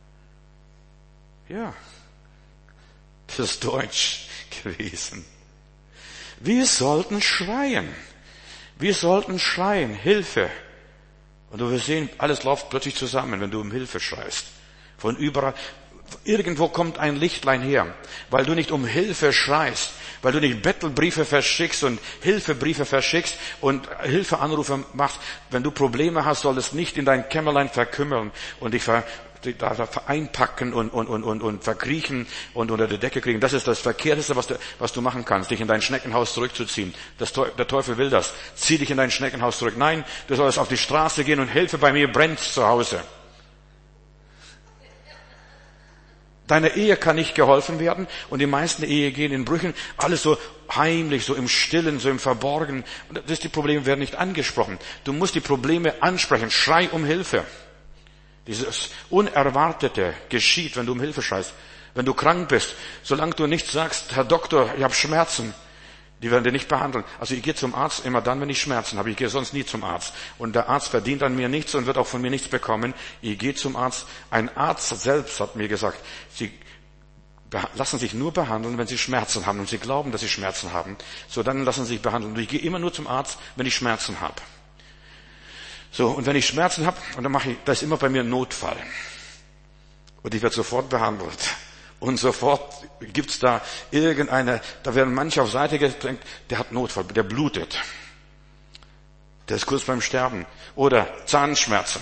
Ja, das ist Deutsch gewesen. Wir sollten schreien. Wir sollten schreien, Hilfe. Und du wirst sehen, alles läuft plötzlich zusammen, wenn du um Hilfe schreist. Von überall, irgendwo kommt ein Lichtlein her, weil du nicht um Hilfe schreist, weil du nicht Bettelbriefe verschickst und Hilfebriefe verschickst und Hilfeanrufe machst. Wenn du Probleme hast, soll es nicht in dein Kämmerlein verkümmern und dich einpacken und verkriechen und unter die Decke kriegen. Das ist das Verkehrteste, was du machen kannst, dich in dein Schneckenhaus zurückzuziehen. Der Teufel will das. Zieh dich in dein Schneckenhaus zurück. Nein, du sollst auf die Straße gehen und Hilfe, bei mir brennt zu Hause. Deiner Ehe kann nicht geholfen werden und die meisten Ehen gehen in Brüchen, alles so heimlich, so im Stillen, so im Verborgenen. Und die Probleme werden nicht angesprochen. Du musst die Probleme ansprechen. Schrei um Hilfe. Dieses Unerwartete geschieht, wenn du um Hilfe schreist. Wenn du krank bist, solange du nicht sagst, Herr Doktor, ich habe Schmerzen, die werden dir nicht behandeln. Also ich gehe zum Arzt immer dann, wenn ich Schmerzen habe. Ich gehe sonst nie zum Arzt. Und der Arzt verdient an mir nichts und wird auch von mir nichts bekommen. Ich gehe zum Arzt. Ein Arzt selbst hat mir gesagt, sie lassen sich nur behandeln, wenn sie Schmerzen haben. Und sie glauben, dass sie Schmerzen haben. So, dann lassen sie sich behandeln. Und ich gehe immer nur zum Arzt, wenn ich Schmerzen habe. So, und wenn ich Schmerzen habe, und dann da ist immer bei mir ein Notfall. Und ich werde sofort behandelt. Und sofort gibt's da da werden manche auf Seite gedrängt, der hat Notfall, der blutet. Der ist kurz beim Sterben. Oder Zahnschmerzen.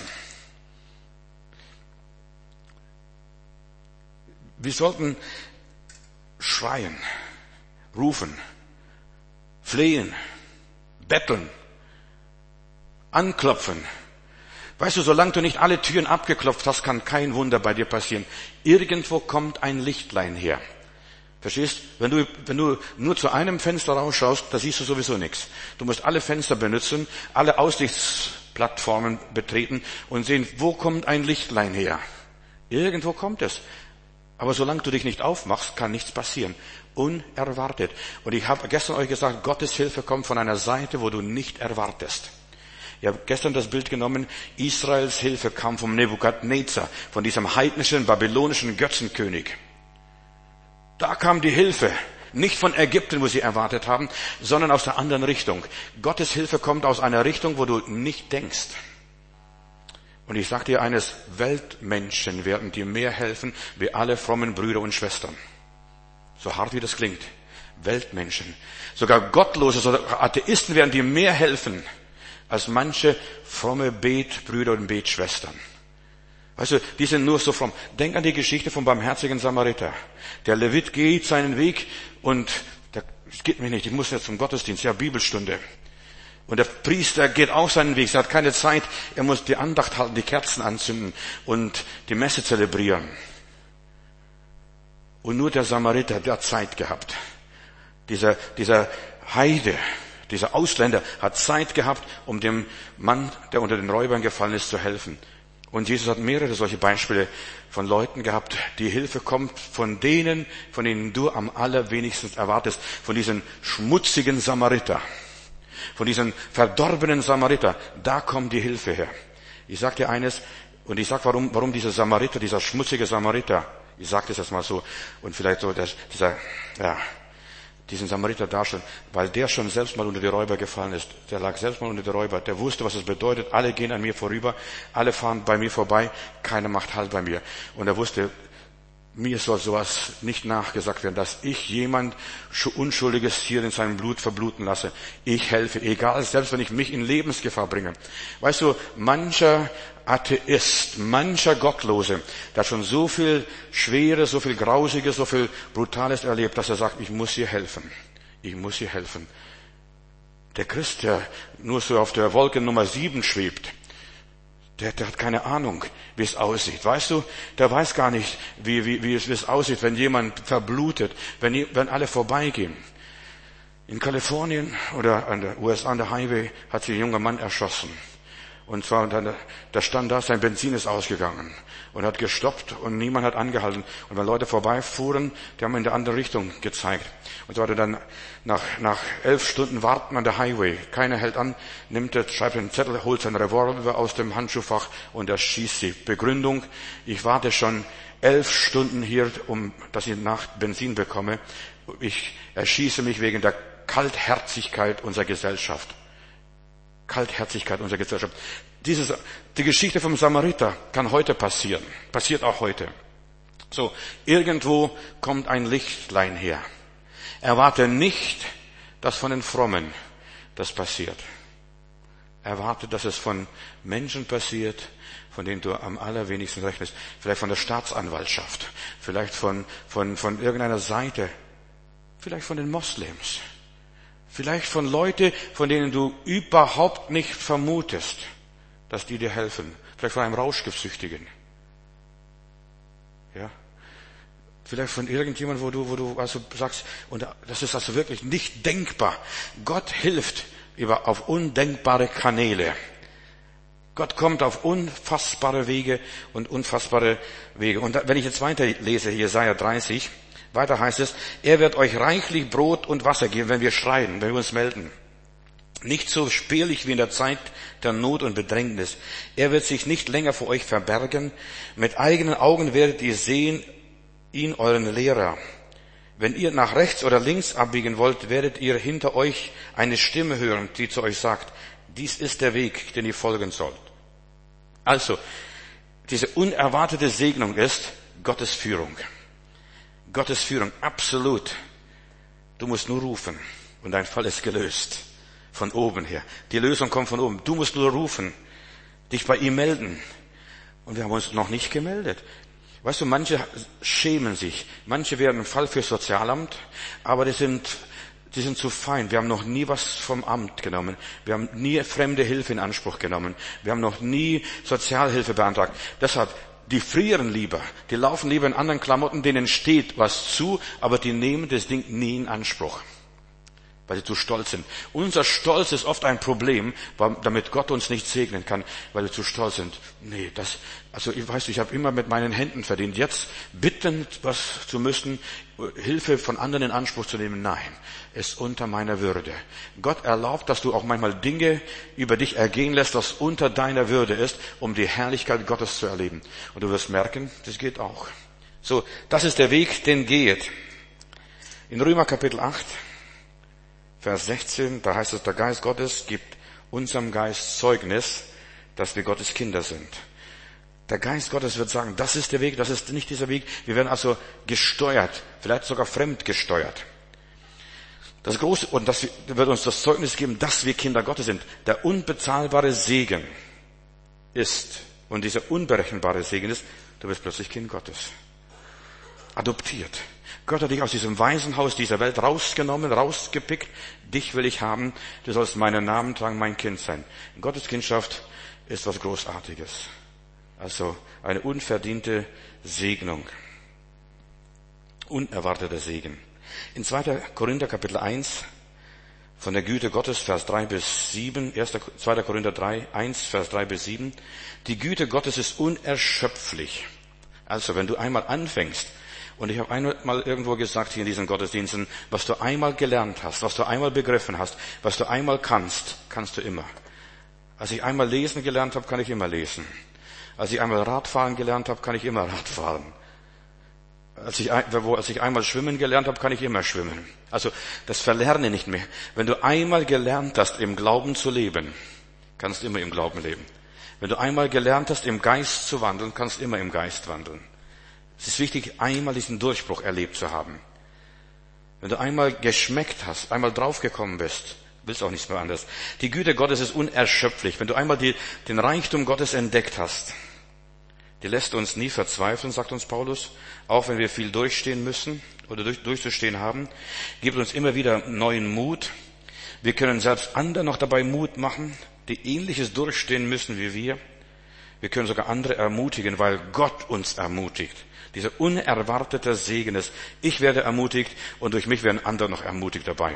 Wir sollten schreien, rufen, flehen, betteln, anklopfen. Weißt du, solange du nicht alle Türen abgeklopft hast, kann kein Wunder bei dir passieren. Irgendwo kommt ein Lichtlein her. Verstehst? Wenn du nur zu einem Fenster rausschaust, da siehst du sowieso nichts. Du musst alle Fenster benutzen, alle Aussichtsplattformen betreten und sehen, wo kommt ein Lichtlein her. Irgendwo kommt es. Aber solange du dich nicht aufmachst, kann nichts passieren. Unerwartet. Und ich habe gestern euch gesagt, Gottes Hilfe kommt von einer Seite, wo du nicht erwartest. Ich habe gestern das Bild genommen, Israels Hilfe kam vom Nebukadnezar, von diesem heidnischen, babylonischen Götzenkönig. Da kam die Hilfe, nicht von Ägypten, wo sie erwartet haben, sondern aus der anderen Richtung. Gottes Hilfe kommt aus einer Richtung, wo du nicht denkst. Und ich sage dir eines, Weltmenschen werden dir mehr helfen, wie alle frommen Brüder und Schwestern. So hart wie das klingt. Weltmenschen. Sogar Gottlose, sogar Atheisten werden dir mehr helfen, als manche fromme Betbrüder und Betschwestern. Weißt du, die sind nur so fromm. Denk an die Geschichte vom barmherzigen Samariter. Der Levit geht seinen Weg und es geht mir nicht, ich muss jetzt zum Gottesdienst, ja, Bibelstunde. Und der Priester geht auch seinen Weg, er hat keine Zeit, er muss die Andacht halten, die Kerzen anzünden und die Messe zelebrieren. Und nur der Samariter, der hat Zeit gehabt. Dieser Heide, dieser Ausländer hat Zeit gehabt, um dem Mann, der unter den Räubern gefallen ist, zu helfen. Und Jesus hat mehrere solche Beispiele von Leuten gehabt. Die Hilfe kommt von denen du am allerwenigsten erwartest. Von diesen schmutzigen Samariter. Von diesen verdorbenen Samariter. Da kommt die Hilfe her. Ich sage dir eines, und ich sage, warum dieser Samariter, dieser schmutzige Samariter, ich sage das jetzt mal so, und vielleicht so, diesen Samariter darstellen, weil der schon selbst mal unter die Räuber gefallen ist. Der lag selbst mal unter die Räuber. Der wusste, was es bedeutet. Alle gehen an mir vorüber. Alle fahren bei mir vorbei. Keiner macht Halt bei mir. Und er wusste, mir soll sowas nicht nachgesagt werden, dass ich jemand Unschuldiges hier in seinem Blut verbluten lasse. Ich helfe, egal, selbst wenn ich mich in Lebensgefahr bringe. Weißt du, mancher Atheist, mancher Gottlose, der hat schon so viel Schweres, so viel Grausiges, so viel Brutales erlebt, dass er sagt, ich muss hier helfen. Ich muss hier helfen. Der Christ, der nur so auf der Wolke Nummer 7 schwebt, der hat keine Ahnung, wie es aussieht. Weißt du, der weiß gar nicht, wie es aussieht, wenn jemand verblutet, wenn alle vorbeigehen. In Kalifornien oder an der USA, an der Highway, hat sich ein junger Mann erschossen. Und zwar, da stand da, sein Benzin ist ausgegangen. Und hat gestoppt und niemand hat angehalten. Und wenn Leute vorbeifuhren, die haben in der andere Richtung gezeigt. Und so hat er dann nach 11 Stunden warten an der Highway. Keiner hält an, schreibt einen Zettel, holt seinen Revolver aus dem Handschuhfach und er schießt sie. Begründung, ich warte schon 11 Stunden hier, dass ich nach Benzin bekomme. Ich erschieße mich wegen der Kaltherzigkeit unserer Gesellschaft. Kaltherzigkeit unserer Gesellschaft. Die Geschichte vom Samariter kann heute passieren. Passiert auch heute. So, irgendwo kommt ein Lichtlein her. Erwarte nicht, dass von den Frommen das passiert. Erwarte, dass es von Menschen passiert, von denen du am allerwenigsten rechnest. Vielleicht von der Staatsanwaltschaft, vielleicht von irgendeiner Seite, vielleicht von den Moslems, vielleicht von Leuten, von denen du überhaupt nicht vermutest, dass die dir helfen. Vielleicht von einem Rauschgiftsüchtigen. Ja. Vielleicht von irgendjemandem, wo du also sagst, und das ist also wirklich nicht denkbar. Gott hilft auf undenkbare Kanäle. Gott kommt auf unfassbare Wege und unfassbare Wege. Und wenn ich jetzt weiterlese, Jesaja 30, weiter heißt es, er wird euch reichlich Brot und Wasser geben, wenn wir schreien, wenn wir uns melden. Nicht so spärlich wie in der Zeit der Not und Bedrängnis. Er wird sich nicht länger vor euch verbergen. Mit eigenen Augen werdet ihr sehen, ihn, euren Lehrer. Wenn ihr nach rechts oder links abbiegen wollt, werdet ihr hinter euch eine Stimme hören, die zu euch sagt, dies ist der Weg, den ihr folgen sollt. Also, diese unerwartete Segnung ist Gottes Führung. Gottes Führung, absolut. Du musst nur rufen und dein Fall ist gelöst. Von oben her. Die Lösung kommt von oben. Du musst nur rufen, dich bei ihm melden. Und wir haben uns noch nicht gemeldet. Weißt du, manche schämen sich. Manche werden ein Fall für Sozialamt, aber die sind zu fein. Wir haben noch nie was vom Amt genommen. Wir haben nie fremde Hilfe in Anspruch genommen. Wir haben noch nie Sozialhilfe beantragt. Deshalb, die frieren lieber. Die laufen lieber in anderen Klamotten, denen steht was zu, aber die nehmen das Ding nie in Anspruch. Weil sie zu stolz sind. Unser Stolz ist oft ein Problem, damit Gott uns nicht segnen kann, weil wir zu stolz sind. Nee, ich habe immer mit meinen Händen verdient. Jetzt bitten, was zu müssen, Hilfe von anderen in Anspruch zu nehmen, nein, ist unter meiner Würde. Gott erlaubt, dass du auch manchmal Dinge über dich ergehen lässt, was unter deiner Würde ist, um die Herrlichkeit Gottes zu erleben. Und du wirst merken, das geht auch. So, das ist der Weg, den geht. In Römer Kapitel 8, Vers 16, da heißt es, der Geist Gottes gibt unserem Geist Zeugnis, dass wir Gottes Kinder sind. Der Geist Gottes wird sagen, das ist der Weg, das ist nicht dieser Weg. Wir werden also gesteuert, vielleicht sogar fremdgesteuert. Das Große, und das wird uns das Zeugnis geben, dass wir Kinder Gottes sind. Der unbezahlbare Segen ist, und dieser unberechenbare Segen ist, du wirst plötzlich Kind Gottes. Adoptiert. Gott hat dich aus diesem Waisenhaus dieser Welt rausgenommen, rausgepickt. Dich will ich haben. Du sollst meinen Namen tragen, mein Kind sein. Gottes Kindschaft ist was Großartiges. Also eine unverdiente Segnung. Unerwarteter Segen. In 2. Korinther Kapitel 1, von der Güte Gottes, Vers 3 bis 7, 2. Korinther 3, 1, Vers 3 bis 7. Die Güte Gottes ist unerschöpflich. Also wenn du einmal anfängst, und ich habe einmal irgendwo gesagt hier in diesen Gottesdiensten, was du einmal gelernt hast, was du einmal begriffen hast, was du einmal kannst, kannst du immer. Als ich einmal lesen gelernt habe, kann ich immer lesen. Als ich einmal Radfahren gelernt habe, kann ich immer Radfahren. Als ich einmal schwimmen gelernt habe, kann ich immer schwimmen. Also das Verlerne nicht mehr. Wenn du einmal gelernt hast, im Glauben zu leben, kannst du immer im Glauben leben. Wenn du einmal gelernt hast, im Geist zu wandeln, kannst du immer im Geist wandeln. Es ist wichtig, einmal diesen Durchbruch erlebt zu haben. Wenn du einmal geschmeckt hast, einmal draufgekommen bist, willst auch nichts mehr anderes. Die Güte Gottes ist unerschöpflich. Wenn du einmal den Reichtum Gottes entdeckt hast, die lässt uns nie verzweifeln, sagt uns Paulus, auch wenn wir viel durchstehen müssen oder durchzustehen haben, gibt uns immer wieder neuen Mut. Wir können selbst anderen noch dabei Mut machen, die Ähnliches durchstehen müssen wie wir. Wir können sogar andere ermutigen, weil Gott uns ermutigt. Dieser unerwartete Segen ist, ich werde ermutigt und durch mich werden andere noch ermutigt dabei.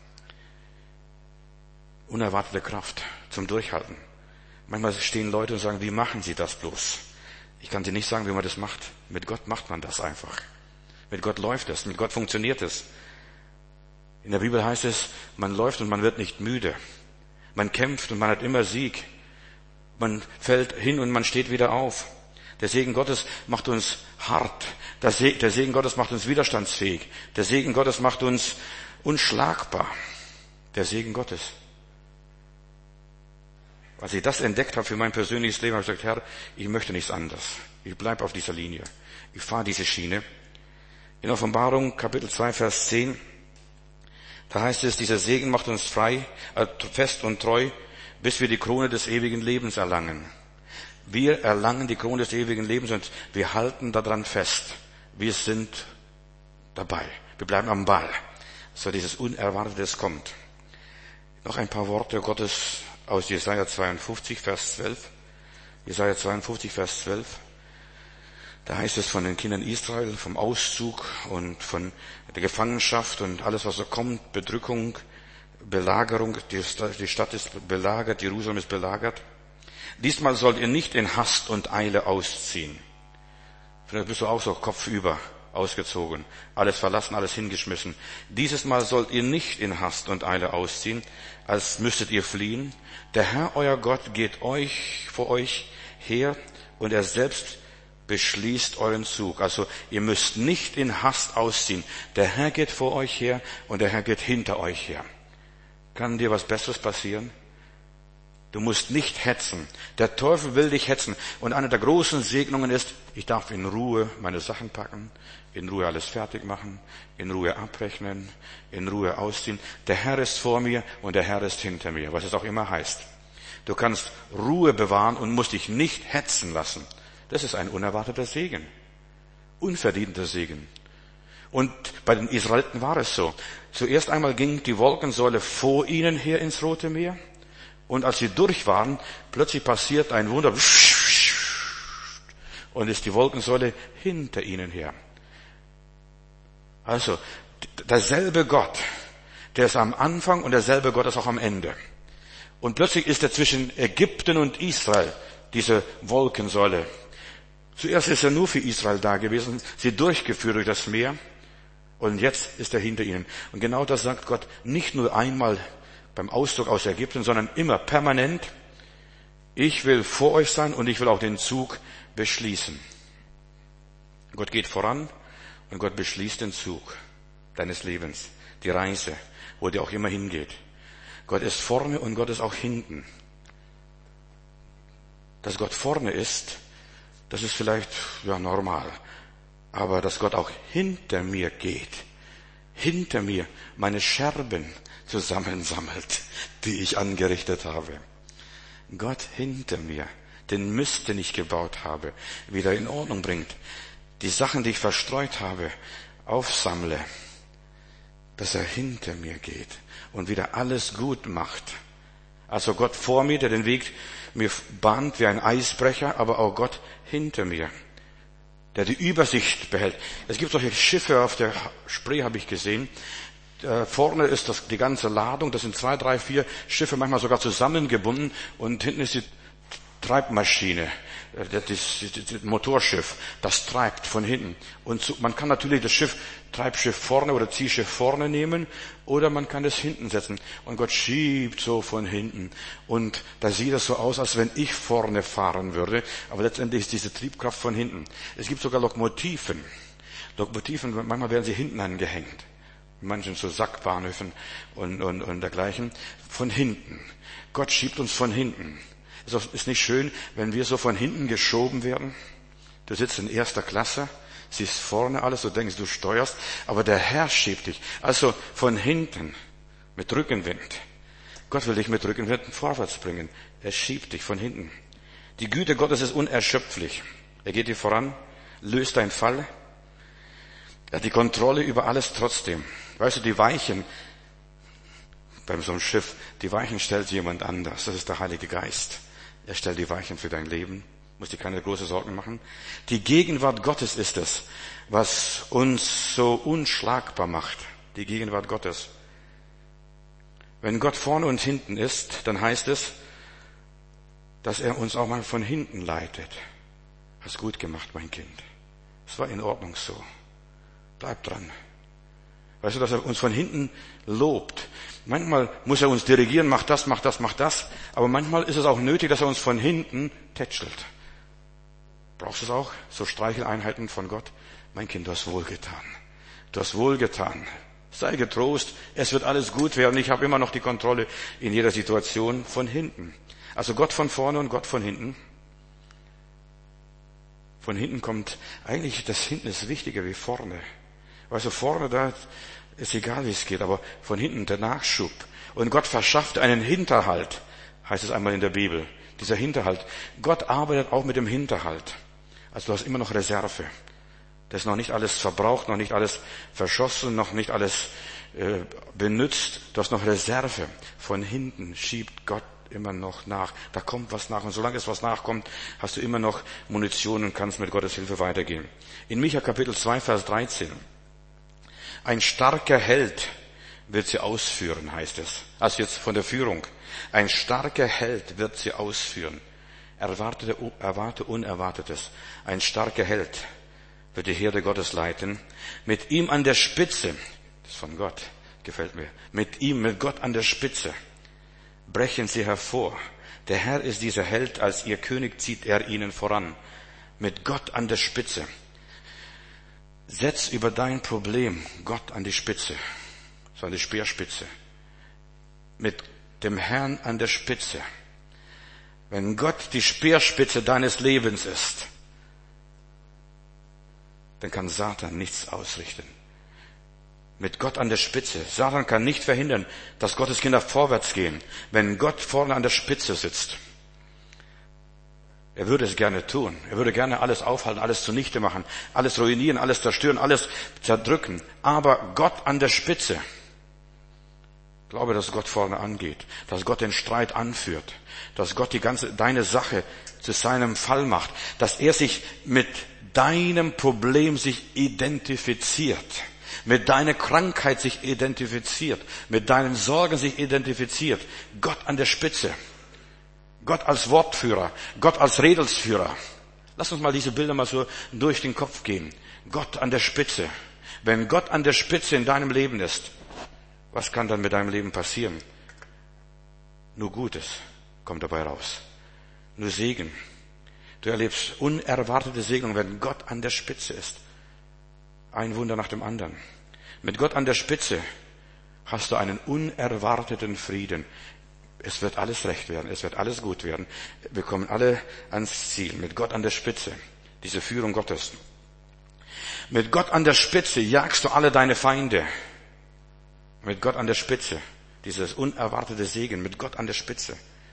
Unerwartete Kraft zum Durchhalten. Manchmal stehen Leute und sagen, wie machen Sie das bloß? Ich kann dir nicht sagen, wie man das macht. Mit Gott macht man das einfach. Mit Gott läuft es, mit Gott funktioniert es. In der Bibel heißt es, man läuft und man wird nicht müde. Man kämpft und man hat immer Sieg. Man fällt hin und man steht wieder auf. Der Segen Gottes macht uns hart. Der Segen Gottes macht uns widerstandsfähig. Der Segen Gottes macht uns unschlagbar. Der Segen Gottes. Als ich das entdeckt habe für mein persönliches Leben, habe ich gesagt, Herr, ich möchte nichts anderes. Ich bleibe auf dieser Linie. Ich fahre diese Schiene. In Offenbarung, Kapitel 2, Vers 10, da heißt es, dieser Segen macht uns frei, fest und treu, bis wir die Krone des ewigen Lebens erlangen. Wir erlangen die Krone des ewigen Lebens und wir halten daran fest. Wir sind dabei. Wir bleiben am Ball. So dieses Unerwartete kommt. Noch ein paar Worte Gottes aus Jesaja 52, Vers 12. Jesaja 52, Vers 12. Da heißt es von den Kindern Israel, vom Auszug und von der Gefangenschaft und alles, was so kommt, Bedrückung, Belagerung, die Stadt ist belagert, Jerusalem ist belagert. Diesmal sollt ihr nicht in Hast und Eile ausziehen. Vielleicht bist du auch so kopfüber ausgezogen, alles verlassen, alles hingeschmissen. Dieses Mal sollt ihr nicht in Hast und Eile ausziehen, als müsstet ihr fliehen. Der Herr, euer Gott, geht vor euch her und er selbst beschließt euren Zug. Also ihr müsst nicht in Hast ausziehen. Der Herr geht vor euch her und der Herr geht hinter euch her. Kann dir was Besseres passieren? Du musst nicht hetzen. Der Teufel will dich hetzen. Und eine der großen Segnungen ist, ich darf in Ruhe meine Sachen packen, in Ruhe alles fertig machen, in Ruhe abrechnen, in Ruhe ausziehen. Der Herr ist vor mir und der Herr ist hinter mir, was es auch immer heißt. Du kannst Ruhe bewahren und musst dich nicht hetzen lassen. Das ist ein unerwarteter Segen. Unverdienter Segen. Und bei den Israeliten war es so. Zuerst einmal ging die Wolkensäule vor ihnen her ins Rote Meer. Und als sie durch waren, plötzlich passiert ein Wunder. Und ist die Wolkensäule hinter ihnen her. Also, derselbe Gott, der ist am Anfang und derselbe Gott ist auch am Ende. Und plötzlich ist er zwischen Ägypten und Israel, diese Wolkensäule. Zuerst ist er nur für Israel da gewesen, sie durchgeführt durch das Meer. Und jetzt ist er hinter ihnen. Und genau das sagt Gott nicht nur einmal beim Auszug aus Ägypten, sondern immer permanent. Ich will vor euch sein und ich will auch den Zug beschließen. Gott geht voran und Gott beschließt den Zug deines Lebens, die Reise, wo dir auch immer hingeht. Gott ist vorne und Gott ist auch hinten. Dass Gott vorne ist, das ist vielleicht normal. Aber dass Gott auch hinter mir geht, hinter mir meine Scherben zusammensammelt, die ich angerichtet habe. Gott hinter mir, den Mist, den ich gebaut habe, wieder in Ordnung bringt. Die Sachen, die ich verstreut habe, aufsammle, dass er hinter mir geht und wieder alles gut macht. Also Gott vor mir, der den Weg mir bahnt wie ein Eisbrecher, aber auch Gott hinter mir, der die Übersicht behält. Es gibt solche Schiffe auf der Spree, habe ich gesehen. Vorne ist die ganze Ladung, das sind 2, 3, 4 Schiffe, manchmal sogar zusammengebunden und hinten ist die Treibmaschine, das Motorschiff, das treibt von hinten. Und man kann natürlich das Treibschiff vorne oder Zielschiff vorne nehmen oder man kann es hinten setzen. Und Gott schiebt so von hinten. Und da sieht es so aus, als wenn ich vorne fahren würde. Aber letztendlich ist diese Triebkraft von hinten. Es gibt sogar Lokomotiven. Manchmal werden sie hinten angehängt. In manchen so Sackbahnhöfen und dergleichen. Von hinten. Gott schiebt uns von hinten. Ist nicht schön, wenn wir so von hinten geschoben werden? Du sitzt in erster Klasse, siehst vorne alles, du denkst, du steuerst, aber der Herr schiebt dich. Also von hinten, mit Rückenwind. Gott will dich mit Rückenwind vorwärts bringen. Er schiebt dich von hinten. Die Güte Gottes ist unerschöpflich. Er geht dir voran, löst deinen Fall. Er hat die Kontrolle über alles trotzdem. Weißt du, die Weichen beim so einem Schiff, die Weichen stellt jemand anders. Das ist der Heilige Geist. Er stellt die Weichen für dein Leben. Musst dir keine großen Sorgen machen. Die Gegenwart Gottes ist es, was uns so unschlagbar macht. Die Gegenwart Gottes. Wenn Gott vorne und hinten ist, dann heißt es, dass er uns auch mal von hinten leitet. Hast gut gemacht, mein Kind. Es war in Ordnung so. Bleib dran. Weißt du, dass er uns von hinten lobt. Manchmal muss er uns dirigieren, mach das, mach das, mach das. Aber manchmal ist es auch nötig, dass er uns von hinten tätschelt. Brauchst du es auch? So Streicheleinheiten von Gott? Mein Kind, du hast wohlgetan. Du hast wohlgetan. Sei getrost, es wird alles gut werden. Ich habe immer noch die Kontrolle in jeder Situation von hinten. Also Gott von vorne und Gott von hinten. Von hinten kommt, eigentlich das Hinten ist wichtiger wie vorne. Weißt du, vorne, da ist egal, wie es geht, aber von hinten der Nachschub. Und Gott verschafft einen Hinterhalt, heißt es einmal in der Bibel. Dieser Hinterhalt. Gott arbeitet auch mit dem Hinterhalt. Also du hast immer noch Reserve. Das ist noch nicht alles verbraucht, noch nicht alles verschossen, noch nicht alles benutzt. Du hast noch Reserve. Von hinten schiebt Gott immer noch nach. Da kommt was nach. Und solange es was nachkommt, hast du immer noch Munition und kannst mit Gottes Hilfe weitergehen. In Micha Kapitel 2, Vers 13. Ein starker Held wird sie ausführen, heißt es. Also jetzt von der Führung. Ein starker Held wird sie ausführen. Erwarte Unerwartetes. Ein starker Held wird die Herde Gottes leiten. Mit ihm an der Spitze, das ist von Gott, gefällt mir, mit Gott an der Spitze, brechen sie hervor. Der Herr ist dieser Held, als ihr König zieht er ihnen voran. Mit Gott an der Spitze. Setz über dein Problem Gott an die Spitze, so an die Speerspitze. Mit dem Herrn an der Spitze. Wenn Gott die Speerspitze deines Lebens ist, dann kann Satan nichts ausrichten. Mit Gott an der Spitze. Satan kann nicht verhindern, dass Gottes Kinder vorwärts gehen, wenn Gott vorne an der Spitze sitzt. Er würde es gerne tun. Er würde gerne alles aufhalten, alles zunichte machen, alles ruinieren, alles zerstören, alles zerdrücken. Aber Gott an der Spitze. Ich glaube, dass Gott vorne angeht, dass Gott den Streit anführt, dass Gott deine Sache zu seinem Fall macht, dass er sich mit deinem Problem sich identifiziert, mit deiner Krankheit sich identifiziert, mit deinen Sorgen sich identifiziert. Gott an der Spitze. Gott als Wortführer, Gott als Redelsführer. Lass uns mal diese Bilder mal so durch den Kopf gehen. Gott an der Spitze. Wenn Gott an der Spitze in deinem Leben ist, was kann dann mit deinem Leben passieren? Nur Gutes kommt dabei raus. Nur Segen. Du erlebst unerwartete Segnung, wenn Gott an der Spitze ist. Ein Wunder nach dem anderen. Mit Gott an der Spitze hast du einen unerwarteten Frieden. Es wird alles recht werden, es wird alles gut werden. Wir kommen alle ans Ziel. Mit Gott an der Spitze. Diese Führung Gottes. Mit Gott an der Spitze jagst du alle deine Feinde. Mit Gott an der Spitze. Dieses unerwartete Segen. Mit Gott an der Spitze.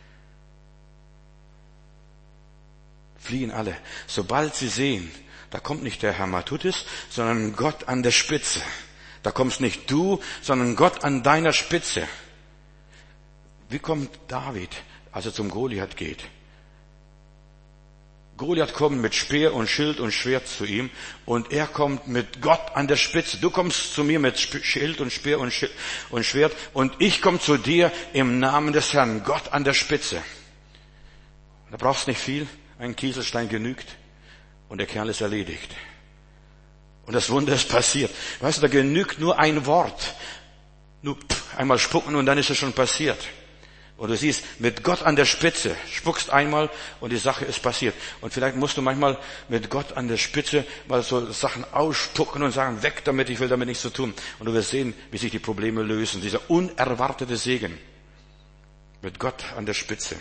Fliehen alle. Sobald sie sehen, da kommt nicht der Herr Matutis, sondern Gott an der Spitze. Da kommst nicht du, sondern Gott an deiner Spitze. Wie kommt David, als er zum Goliath geht? Goliath kommt mit Speer und Schild und Schwert zu ihm und er kommt mit Gott an der Spitze. Du kommst zu mir mit Schild und Speer und Schwert und ich komme zu dir im Namen des Herrn. Gott an der Spitze. Da brauchst nicht viel. Ein Kieselstein genügt und der Kerl ist erledigt. Und das Wunder ist passiert. Weißt du, da genügt nur ein Wort. Nur einmal spucken und dann ist es schon passiert. Und du siehst, mit Gott an der Spitze, spuckst einmal und die Sache ist passiert. Und vielleicht musst du manchmal mit Gott an der Spitze mal so Sachen ausspucken und sagen, weg damit, ich will damit nichts zu tun. Und du wirst sehen, wie sich die Probleme lösen. Dieser unerwartete Segen. Mit Gott an der Spitze.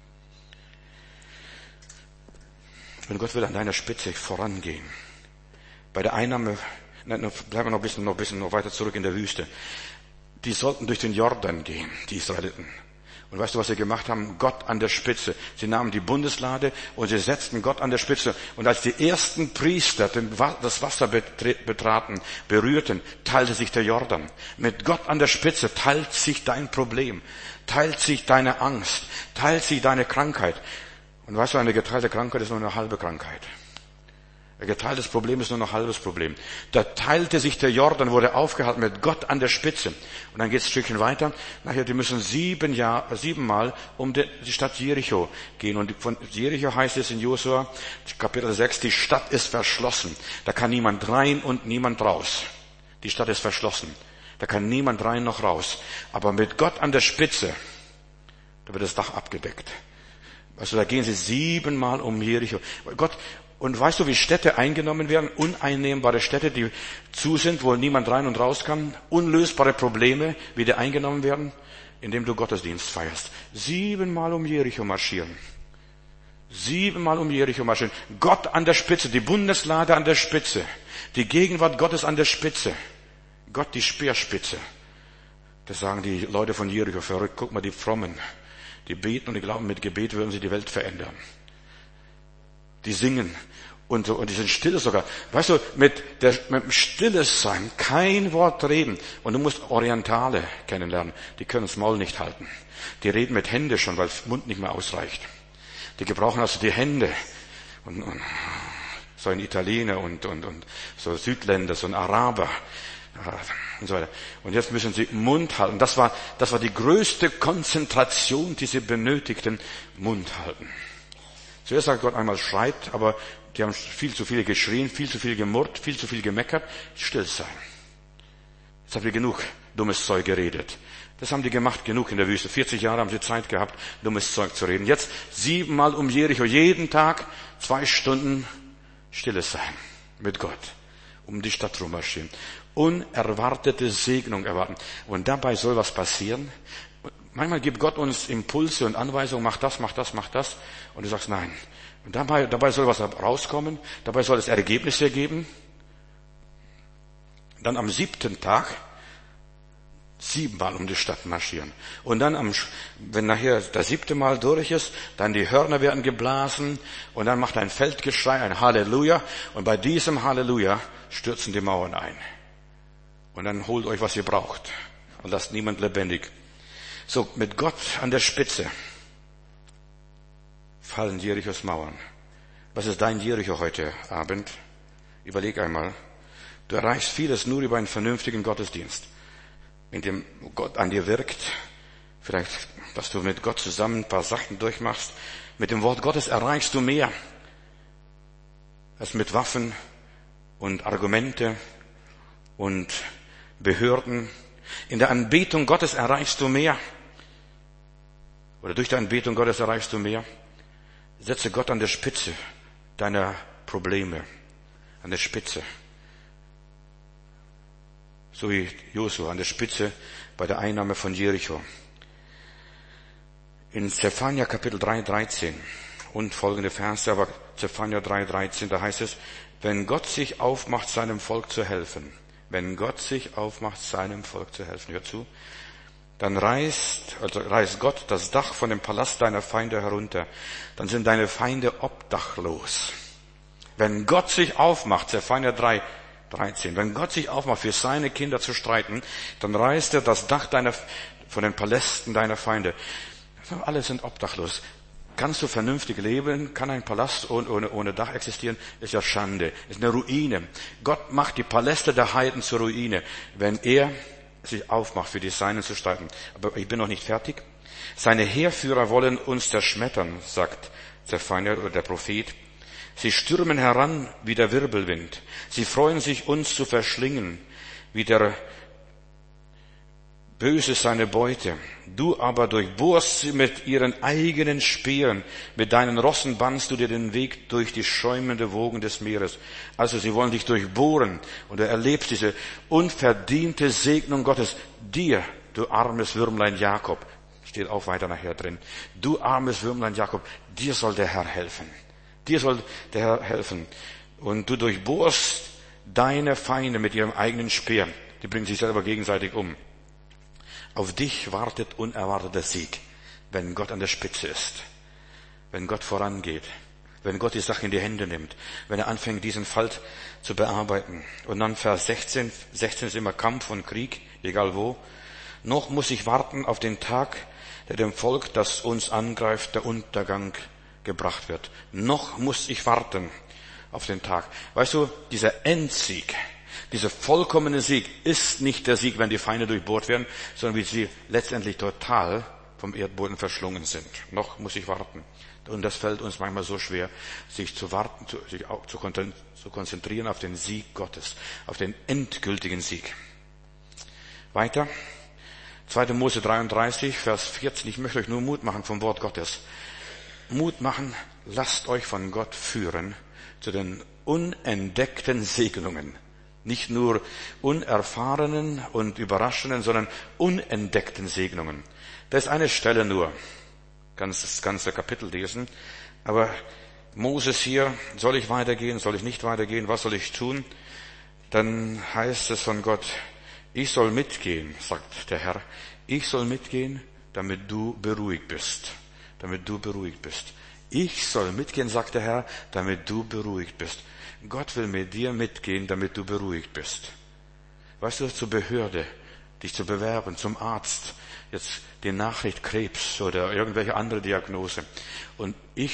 Und Gott will an deiner Spitze vorangehen. Bei der Einnahme, bleiben wir noch ein bisschen weiter zurück in der Wüste. Die sollten durch den Jordan gehen, die Israeliten. Und weißt du, was sie gemacht haben? Gott an der Spitze. Sie nahmen die Bundeslade und sie setzten Gott an der Spitze. Und als die ersten Priester das Wasser berührten, teilte sich der Jordan. Mit Gott an der Spitze teilt sich dein Problem, teilt sich deine Angst, teilt sich deine Krankheit. Und weißt du, eine geteilte Krankheit ist nur eine halbe Krankheit. Ein geteiltes Problem ist nur noch ein halbes Problem. Da teilte sich der Jordan, wurde aufgehalten mit Gott an der Spitze. Und dann geht es ein Stückchen weiter. Nachher, die müssen 7-mal um die Stadt Jericho gehen. Und von Jericho heißt es in Josua, Kapitel 6, die Stadt ist verschlossen. Da kann niemand rein und niemand raus. Die Stadt ist verschlossen. Da kann niemand rein noch raus. Aber mit Gott an der Spitze, da wird das Dach abgedeckt. Also da gehen sie 7-mal um Jericho. Gott, und weißt du, wie Städte eingenommen werden? Uneinnehmbare Städte, die zu sind, wo niemand rein und raus kann. Unlösbare Probleme, wie die eingenommen werden, indem du Gottesdienst feierst. 7-mal um Jericho marschieren. 7-mal um Jericho marschieren. Gott an der Spitze, die Bundeslade an der Spitze. Die Gegenwart Gottes an der Spitze. Gott die Speerspitze. Das sagen die Leute von Jericho verrückt. Guck mal, die Frommen. Die beten und die glauben, mit Gebet würden sie die Welt verändern. Die singen und so, und die sind stille sogar. Weißt du, mit dem Stilles sein, kein Wort reden. Und du musst Orientale kennenlernen. Die können das Maul nicht halten. Die reden mit Hände schon, weil der Mund nicht mehr ausreicht. Die gebrauchen also die Hände. Und so ein Italiener und so Südländer, so ein Araber und so weiter. Und jetzt müssen sie Mund halten. Das war die größte Konzentration, die sie benötigten, Mund halten. Zuerst sagt Gott einmal schreit, aber die haben viel zu viel geschrien, viel zu viel gemurrt, viel zu viel gemeckert. Still sein. Jetzt habt ihr genug dummes Zeug geredet. Das haben die gemacht, genug in der Wüste. 40 Jahre haben sie Zeit gehabt, dummes Zeug zu reden. Jetzt 7-mal um Jericho, jeden Tag 2 Stunden stilles sein mit Gott, um die Stadt rummarschieren. Unerwartete Segnung erwarten. Und dabei soll was passieren. Manchmal gibt Gott uns Impulse und Anweisungen, mach das, mach das, mach das. Und du sagst nein. Und dabei soll was rauskommen. Dabei soll es Ergebnisse geben. Dann am 7. Tag 7-mal um die Stadt marschieren. Und dann, wenn nachher das 7. Mal durch ist, dann die Hörner werden geblasen und dann macht ein Feldgeschrei, ein Halleluja. Und bei diesem Halleluja stürzen die Mauern ein. Und dann holt euch, was ihr braucht. Und lasst niemand lebendig. So, mit Gott an der Spitze fallen Jerichos Mauern. Was ist dein Jericho heute Abend? Überleg einmal. Du erreichst vieles nur über einen vernünftigen Gottesdienst. In dem Gott an dir wirkt, vielleicht, dass du mit Gott zusammen ein paar Sachen durchmachst. Mit dem Wort Gottes erreichst du mehr als mit Waffen und Argumente und Behörden. In der Anbetung Gottes erreichst du mehr. Oder durch die Anbetung Gottes erreichst du mehr. Setze Gott an der Spitze deiner Probleme, an der Spitze. So wie Josua an der Spitze bei der Einnahme von Jericho. In Zephania Kapitel 3,13 und folgende Verse, aber Zephania 3,13, da heißt es, wenn Gott sich aufmacht, seinem Volk zu helfen, wenn Gott sich aufmacht, seinem Volk zu helfen, hör zu, dann reißt Gott das Dach von dem Palast deiner Feinde herunter, dann sind deine Feinde obdachlos. Wenn Gott sich aufmacht, Zephania 3,13, wenn Gott sich aufmacht, für seine Kinder zu streiten, dann reißt er das Dach von den Palästen deiner Feinde. Alle sind obdachlos. Kannst du vernünftig leben? Kann ein Palast ohne Dach existieren? Ist ja Schande. Ist eine Ruine. Gott macht die Paläste der Heiden zur Ruine, wenn er sich aufmacht, für die Seinen zu streiten. Aber ich bin noch nicht fertig. Seine Heerführer wollen uns zerschmettern, sagt Zephania oder der Prophet. Sie stürmen heran wie der Wirbelwind. Sie freuen sich, uns zu verschlingen, wie der Böse seine Beute. Du aber durchbohrst sie mit ihren eigenen Speeren. Mit deinen Rossen bannst du dir den Weg durch die schäumende Wogen des Meeres. Also sie wollen dich durchbohren. Und du erlebst diese unverdiente Segnung Gottes. Dir, du armes Würmlein Jakob, steht auch weiter nachher drin. Du armes Würmlein Jakob, dir soll der Herr helfen. Dir soll der Herr helfen. Und du durchbohrst deine Feinde mit ihrem eigenen Speer. Die bringen sich selber gegenseitig um. Auf dich wartet unerwarteter Sieg, wenn Gott an der Spitze ist, wenn Gott vorangeht, wenn Gott die Sache in die Hände nimmt, wenn er anfängt, diesen Fall zu bearbeiten. Und dann Vers 16 ist immer Kampf und Krieg, egal wo. Noch muss ich warten auf den Tag, der dem Volk, das uns angreift, der Untergang gebracht wird. Noch muss ich warten auf den Tag. Weißt du, dieser Endsieg, dieser vollkommene Sieg ist nicht der Sieg, wenn die Feinde durchbohrt werden, sondern wie sie letztendlich total vom Erdboden verschlungen sind. Noch muss ich warten. Und das fällt uns manchmal so schwer, sich zu konzentrieren auf den Sieg Gottes, auf den endgültigen Sieg. Weiter. 2. Mose 33, Vers 14. Ich möchte euch nur Mut machen vom Wort Gottes. Mut machen, lasst euch von Gott führen zu den unentdeckten Segnungen. Nicht nur unerfahrenen und überraschenden, sondern unentdeckten Segnungen. Da ist eine Stelle nur, das ganze Kapitel lesen, aber Moses hier, soll ich weitergehen, soll ich nicht weitergehen, was soll ich tun? Dann heißt es von Gott, ich soll mitgehen, sagt der Herr, ich soll mitgehen damit du beruhigt bist. Damit du beruhigt bist. Ich soll mitgehen, sagt der Herr, damit du beruhigt bist. Gott will mit dir mitgehen, damit du beruhigt bist. Weißt du, zur Behörde, dich zu bewerben, zum Arzt, jetzt die Nachricht Krebs oder irgendwelche andere Diagnose. Und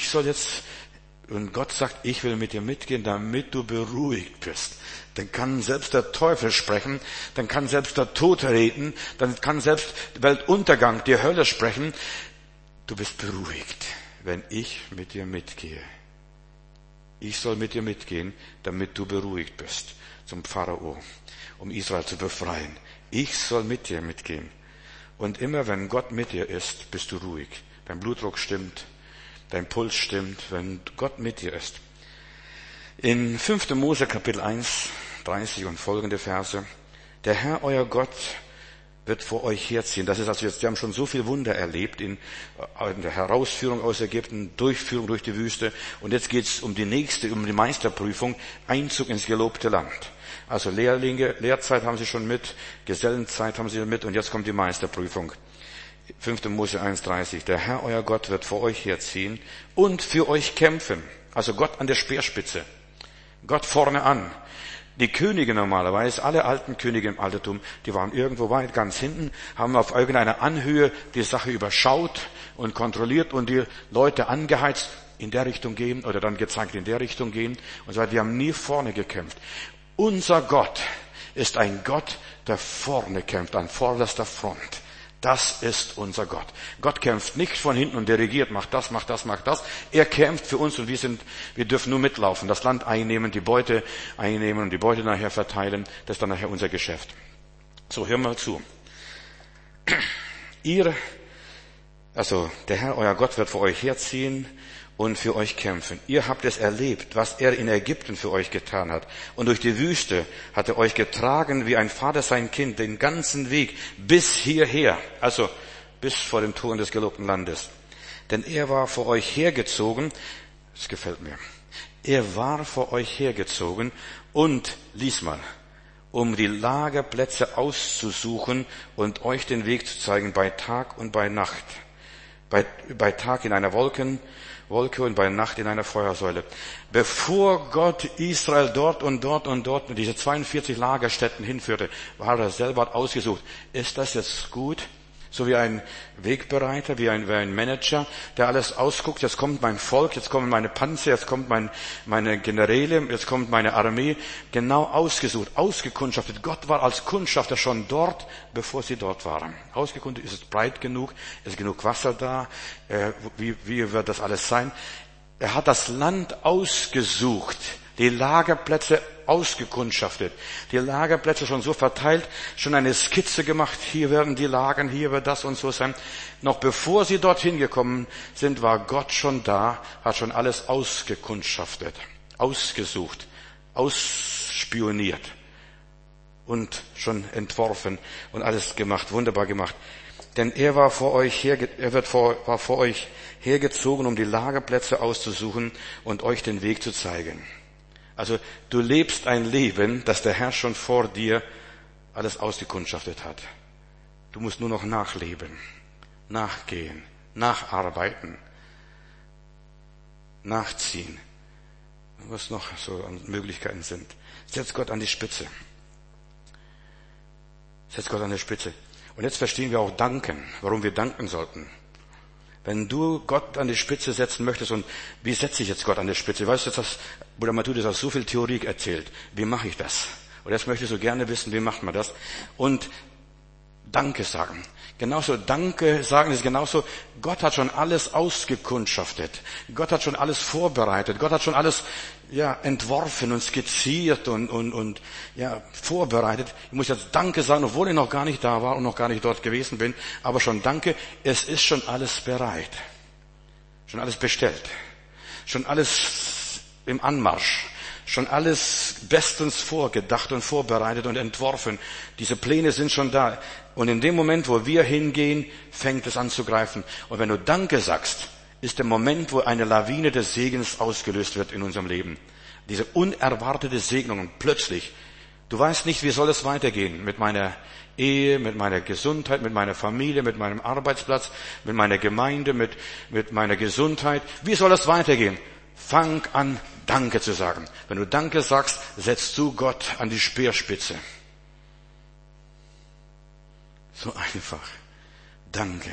Gott sagt, ich will mit dir mitgehen, damit du beruhigt bist. Dann kann selbst der Teufel sprechen, dann kann selbst der Tod reden, dann kann selbst Weltuntergang, die Hölle sprechen. Du bist beruhigt, wenn ich mit dir mitgehe. Ich soll mit dir mitgehen, damit du beruhigt bist, zum Pharao, um Israel zu befreien. Ich soll mit dir mitgehen. Und immer wenn Gott mit dir ist, bist du ruhig. Dein Blutdruck stimmt, dein Puls stimmt, wenn Gott mit dir ist. In 5. Mose Kapitel 1, 30 und folgende Verse. Der Herr, euer Gott, wird vor euch herziehen. Das ist also jetzt, wir haben schon so viel Wunder erlebt in der Herausführung aus Ägypten, Durchführung durch die Wüste. Und jetzt geht's um die Meisterprüfung, Einzug ins gelobte Land. Also Lehrzeit haben sie schon mit, Gesellenzeit haben sie mit und jetzt kommt die Meisterprüfung. 5. Mose 1,30. Der Herr, euer Gott, wird vor euch herziehen und für euch kämpfen. Also Gott an der Speerspitze. Gott vorne an. Die Könige normalerweise, alle alten Könige im Altertum, die waren irgendwo weit ganz hinten, haben auf irgendeiner Anhöhe die Sache überschaut und kontrolliert und die Leute angeheizt, in der Richtung gehen oder dann gezeigt, in der Richtung gehen und so weiter. Die haben nie vorne gekämpft. Unser Gott ist ein Gott, der vorne kämpft, an vorderster Front. Das ist unser Gott. Gott kämpft nicht von hinten und dirigiert, macht das, macht das, macht das. Er kämpft für uns und wir dürfen nur mitlaufen, das Land einnehmen, die Beute einnehmen und die Beute nachher verteilen. Das ist dann nachher unser Geschäft. So, hör mal zu. Der Herr, euer Gott, wird vor euch herziehen und für euch kämpfen. Ihr habt es erlebt, was er in Ägypten für euch getan hat. Und durch die Wüste hat er euch getragen, wie ein Vater sein Kind, den ganzen Weg bis hierher, also bis vor dem Toren des gelobten Landes. Denn er war vor euch hergezogen, das gefällt mir, er war vor euch hergezogen und, lies mal, um die Lagerplätze auszusuchen und euch den Weg zu zeigen bei Tag und bei Nacht. Bei Tag in einer Wolke und bei Nacht in einer Feuersäule. Bevor Gott Israel dort und diese 42 Lagerstätten hinführte, war er selber ausgesucht. Ist das jetzt gut? So wie ein Wegbereiter, wie ein Manager, der alles ausguckt. Jetzt kommt mein Volk, jetzt kommen meine Panzer, jetzt kommt meine Generäle, jetzt kommt meine Armee. Genau ausgesucht, ausgekundschaftet. Gott war als Kundschafter schon dort, bevor sie dort waren. Ausgekundschaftet, ist es breit genug, ist genug Wasser da, wie wird das alles sein? Er hat das Land ausgesucht, die Lagerplätze ausgekundschaftet, die Lagerplätze schon so verteilt, schon eine Skizze gemacht, hier werden die Lagern, hier wird das und so sein. Noch bevor sie dorthin gekommen sind, war Gott schon da, hat schon alles ausgekundschaftet, ausgesucht, ausspioniert und schon entworfen und alles gemacht, wunderbar gemacht. Denn er war vor euch hergezogen, um die Lagerplätze auszusuchen und euch den Weg zu zeigen. Also du lebst ein Leben, das der Herr schon vor dir alles ausgekundschaftet hat. Du musst nur noch nachleben, nachgehen, nacharbeiten, nachziehen, was noch so an Möglichkeiten sind. Setz Gott an die Spitze. Setz Gott an die Spitze. Und jetzt verstehen wir auch danken, warum wir danken sollten. Wenn du Gott an die Spitze setzen möchtest, und wie setze ich jetzt Gott an die Spitze? Weißt du, dass Bruder Matthäus hat so viel Theorie erzählt. Wie mache ich das? Und jetzt möchtest du gerne wissen, wie macht man das? Und Danke sagen. Genauso, Danke sagen ist genauso, Gott hat schon alles ausgekundschaftet. Gott hat schon alles vorbereitet. Gott hat schon alles, entworfen und skizziert und vorbereitet. Ich muss jetzt Danke sagen, obwohl ich noch gar nicht da war und noch gar nicht dort gewesen bin. Aber schon Danke, es ist schon alles bereit. Schon alles bestellt. Schon alles im Anmarsch. Schon alles bestens vorgedacht und vorbereitet und entworfen. Diese Pläne sind schon da. Und in dem Moment, wo wir hingehen, fängt es an zu greifen. Und wenn du Danke sagst, ist der Moment, wo eine Lawine des Segens ausgelöst wird in unserem Leben. Diese unerwartete Segnung und plötzlich Du weißt nicht, wie soll es weitergehen mit meiner Ehe, mit meiner Gesundheit, mit meiner Familie, mit meinem Arbeitsplatz, mit meiner Gemeinde, mit meiner Gesundheit. Wie soll es weitergehen? Fang an, Danke zu sagen. Wenn du Danke sagst, setzt du Gott an die Speerspitze. So einfach. Danke.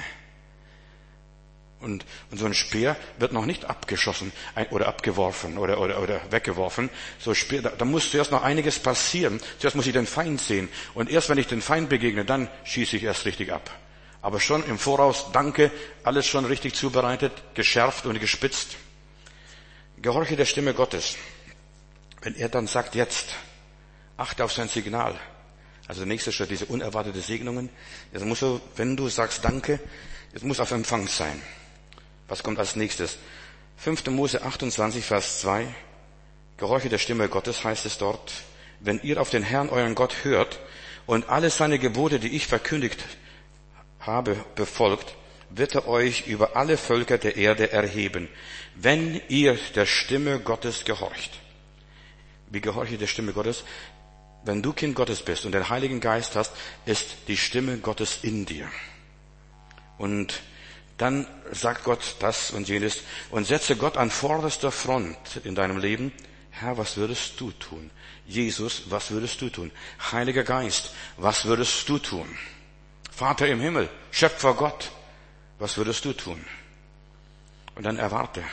Und so ein Speer wird noch nicht abgeschossen oder abgeworfen oder weggeworfen. So Speer, da muss zuerst noch einiges passieren. Zuerst muss ich den Feind sehen. Und erst wenn ich den Feind begegne, dann schieße ich erst richtig ab. Aber schon im Voraus, danke, alles schon richtig zubereitet, geschärft und gespitzt. Gehorche der Stimme Gottes. Wenn er dann sagt, jetzt, achte auf sein Signal. Also der nächste Schritt, diese unerwartete Segnungen. Jetzt musst du, wenn du sagst Danke, es muss auf Empfang sein. Was kommt als nächstes? 5. Mose 28, Vers 2. Gehorche der Stimme Gottes heißt es dort. Wenn ihr auf den Herrn, euren Gott, hört und alle seine Gebote, die ich verkündigt habe, befolgt, wird er euch über alle Völker der Erde erheben, wenn ihr der Stimme Gottes gehorcht. Wie gehorche der Stimme Gottes? Wenn du Kind Gottes bist und den Heiligen Geist hast, ist die Stimme Gottes in dir. Und dann sagt Gott das und jenes und setze Gott an vorderster Front in deinem Leben. Herr, was würdest du tun? Jesus, was würdest du tun? Heiliger Geist, was würdest du tun? Vater im Himmel, Schöpfer Gott, was würdest du tun? Und dann erwarte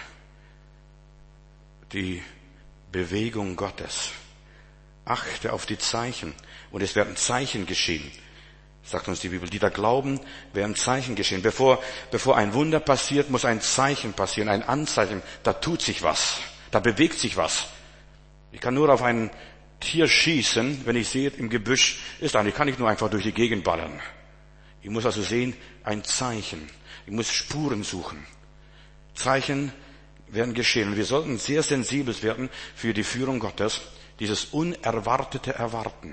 die Bewegung Gottes. Achte auf die Zeichen und es werden Zeichen geschehen. Sagt uns die Bibel, die da glauben, werden Zeichen geschehen. Bevor ein Wunder passiert, muss ein Zeichen passieren, ein Anzeichen. Da tut sich was, da bewegt sich was. Ich kann nur auf ein Tier schießen, wenn ich sehe, im Gebüsch ist ein. Ich kann nicht nur einfach durch die Gegend ballern. Ich muss also sehen, ein Zeichen. Ich muss Spuren suchen. Zeichen werden geschehen. Und wir sollten sehr sensibel werden für die Führung Gottes, dieses unerwartete Erwarten.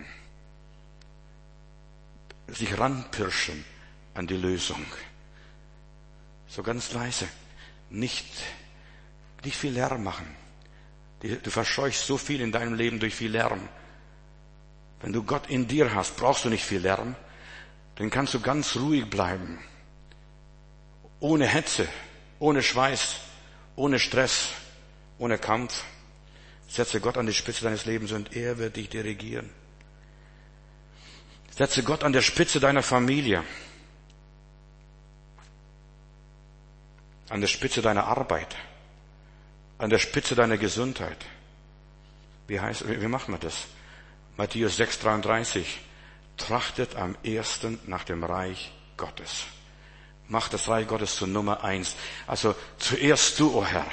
Sich ranpirschen an die Lösung. So ganz leise. Nicht viel Lärm machen. Du verscheuchst so viel in deinem Leben durch viel Lärm. Wenn du Gott in dir hast, brauchst du nicht viel Lärm. Dann kannst du ganz ruhig bleiben. Ohne Hetze, ohne Schweiß, ohne Stress, ohne Kampf. Setze Gott an die Spitze deines Lebens und er wird dich dirigieren. Setze Gott an der Spitze deiner Familie, an der Spitze deiner Arbeit, an der Spitze deiner Gesundheit. Wie machen wir das? Matthäus 6,33. Trachtet am ersten nach dem Reich Gottes. Mach das Reich Gottes zur Nummer 1. Also zuerst du, o Herr.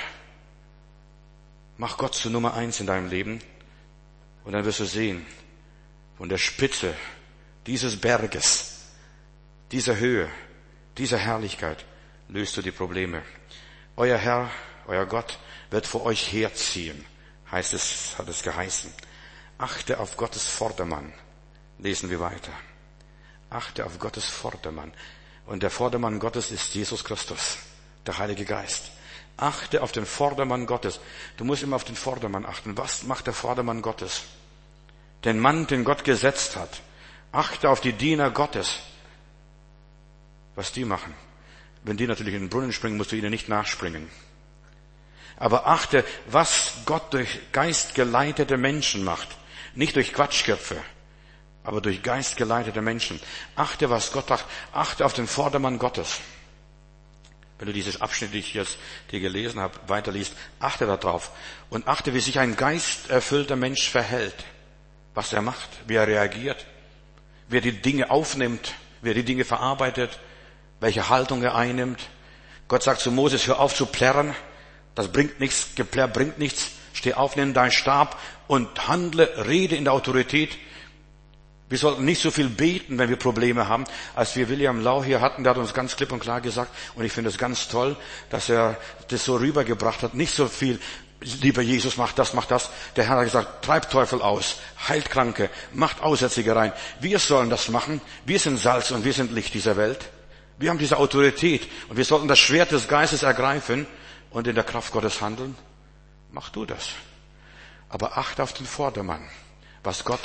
Mach Gott zur Nummer 1 in deinem Leben und dann wirst du sehen, von der Spitze dieses Berges, dieser Höhe, dieser Herrlichkeit löst du die Probleme. Euer Herr, euer Gott wird vor euch herziehen, hat es geheißen. Achte auf Gottes Vordermann. Lesen wir weiter. Achte auf Gottes Vordermann. Und der Vordermann Gottes ist Jesus Christus, der Heilige Geist. Achte auf den Vordermann Gottes. Du musst immer auf den Vordermann achten. Was macht der Vordermann Gottes? Den Mann, den Gott gesetzt hat. Achte auf die Diener Gottes. Was die machen. Wenn die natürlich in den Brunnen springen, musst du ihnen nicht nachspringen. Aber achte, was Gott durch geistgeleitete Menschen macht. Nicht durch Quatschköpfe, aber durch geistgeleitete Menschen. Achte, was Gott macht. Achte auf den Vordermann Gottes. Wenn du dieses Abschnitt, den ich jetzt dir gelesen habe, weiterliest, achte darauf. Und achte, wie sich ein geisterfüllter Mensch verhält. Was er macht, wie er reagiert. Wer die Dinge aufnimmt, wer die Dinge verarbeitet, welche Haltung er einnimmt. Gott sagt zu Moses, hör auf zu plärren. Das bringt nichts, Geplärr bringt nichts. Steh auf, nimm deinen Stab und handle, rede in der Autorität. Wir sollten nicht so viel beten, wenn wir Probleme haben, als wir William Lau hier hatten. Der hat uns ganz klipp und klar gesagt, und ich finde es ganz toll, dass er das so rübergebracht hat. Nicht so viel, lieber Jesus, mach das. Der Herr hat gesagt, treibt Teufel aus, heilt Kranke, macht Aussätzige rein. Wir sollen das machen. Wir sind Salz und wir sind Licht dieser Welt. Wir haben diese Autorität und wir sollten das Schwert des Geistes ergreifen und in der Kraft Gottes handeln. Mach du das. Aber achte auf den Vordermann, was Gott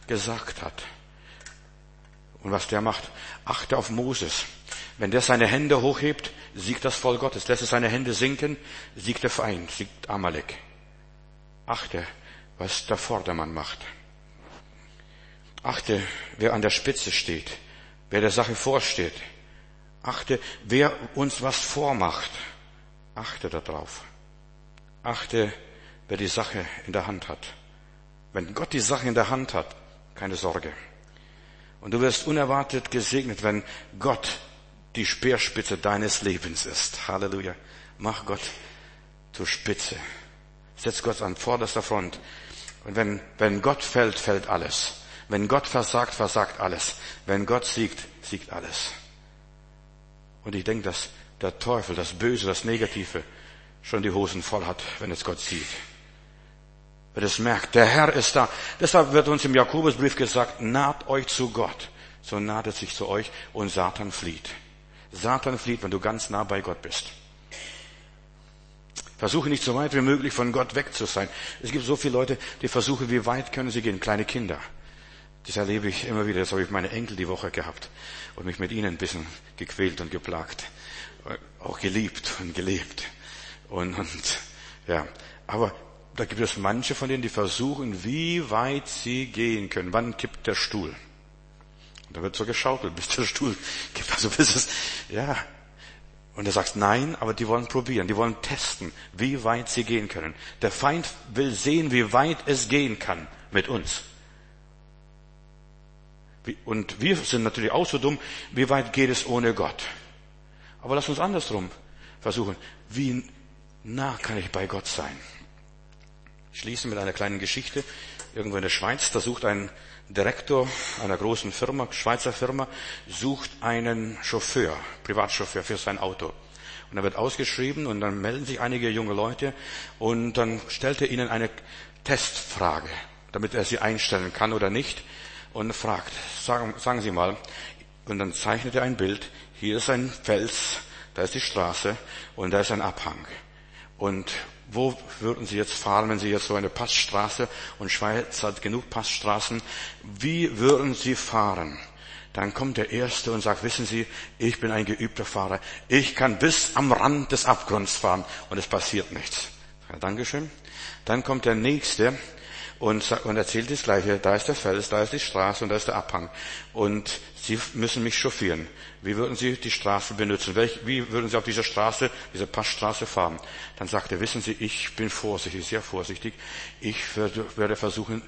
gesagt hat. Und was der macht, achte auf Moses. Wenn der seine Hände hochhebt, siegt das Volk Gottes. Lässt er seine Hände sinken, siegt der Feind, siegt Amalek. Achte, was der Vordermann macht. Achte, wer an der Spitze steht, wer der Sache vorsteht. Achte, wer uns was vormacht. Achte darauf. Achte, wer die Sache in der Hand hat. Wenn Gott die Sache in der Hand hat, keine Sorge. Und du wirst unerwartet gesegnet, wenn Gott die Speerspitze deines Lebens ist. Halleluja. Mach Gott zur Spitze. Setz Gott an vorderster Front. Und wenn Gott fällt, fällt alles. Wenn Gott versagt, versagt alles. Wenn Gott siegt, siegt alles. Und ich denke, dass der Teufel, das Böse, das Negative schon die Hosen voll hat, wenn es Gott sieht. Wenn es merkt, der Herr ist da. Deshalb wird uns im Jakobusbrief gesagt, naht euch zu Gott. So naht es sich zu euch und Satan flieht. Satan flieht, wenn du ganz nah bei Gott bist. Versuche nicht so weit wie möglich von Gott weg zu sein. Es gibt so viele Leute, die versuchen, wie weit können sie gehen. Kleine Kinder. Das erlebe ich immer wieder. Das habe ich meine Enkel die Woche gehabt und mich mit ihnen ein bisschen gequält und geplagt. Auch geliebt und gelebt. Und ja, aber da gibt es manche von denen, die versuchen, wie weit sie gehen können. Wann kippt der Stuhl? Und da wird so geschaukelt, bis der Stuhl kippt. Also bis es, ja. Und du sagst nein, aber die wollen probieren, die wollen testen, wie weit sie gehen können. Der Feind will sehen, wie weit es gehen kann mit uns. Und wir sind natürlich auch so dumm, wie weit geht es ohne Gott? Aber lass uns andersrum versuchen. Wie nah kann ich bei Gott sein? Ich schließe mit einer kleinen Geschichte. Irgendwo in der Schweiz, da sucht ein Direktor einer großen Firma, Schweizer Firma, sucht einen Chauffeur, Privatchauffeur für sein Auto. Und er wird ausgeschrieben und dann melden sich einige junge Leute und dann stellt er ihnen eine Testfrage, damit er sie einstellen kann oder nicht. Und fragt, sagen Sie mal, und dann zeichnet er ein Bild, hier ist ein Fels, da ist die Straße und da ist ein Abhang. Und wo würden Sie jetzt fahren, wenn Sie jetzt so eine Passstraße, und Schweiz hat genug Passstraßen, wie würden Sie fahren? Dann kommt der Erste und sagt, wissen Sie, ich bin ein geübter Fahrer, ich kann bis am Rand des Abgrunds fahren und es passiert nichts. Ja, Dankeschön. Dann kommt der Nächste und erzählt das Gleiche. Da ist der Fels, da ist die Straße und da ist der Abhang. Und Sie müssen mich chauffieren. Wie würden Sie die Straße benutzen? Wie würden Sie auf dieser Straße, dieser Passstraße fahren? Dann sagt er, wissen Sie, ich bin vorsichtig, sehr vorsichtig. Ich werde versuchen,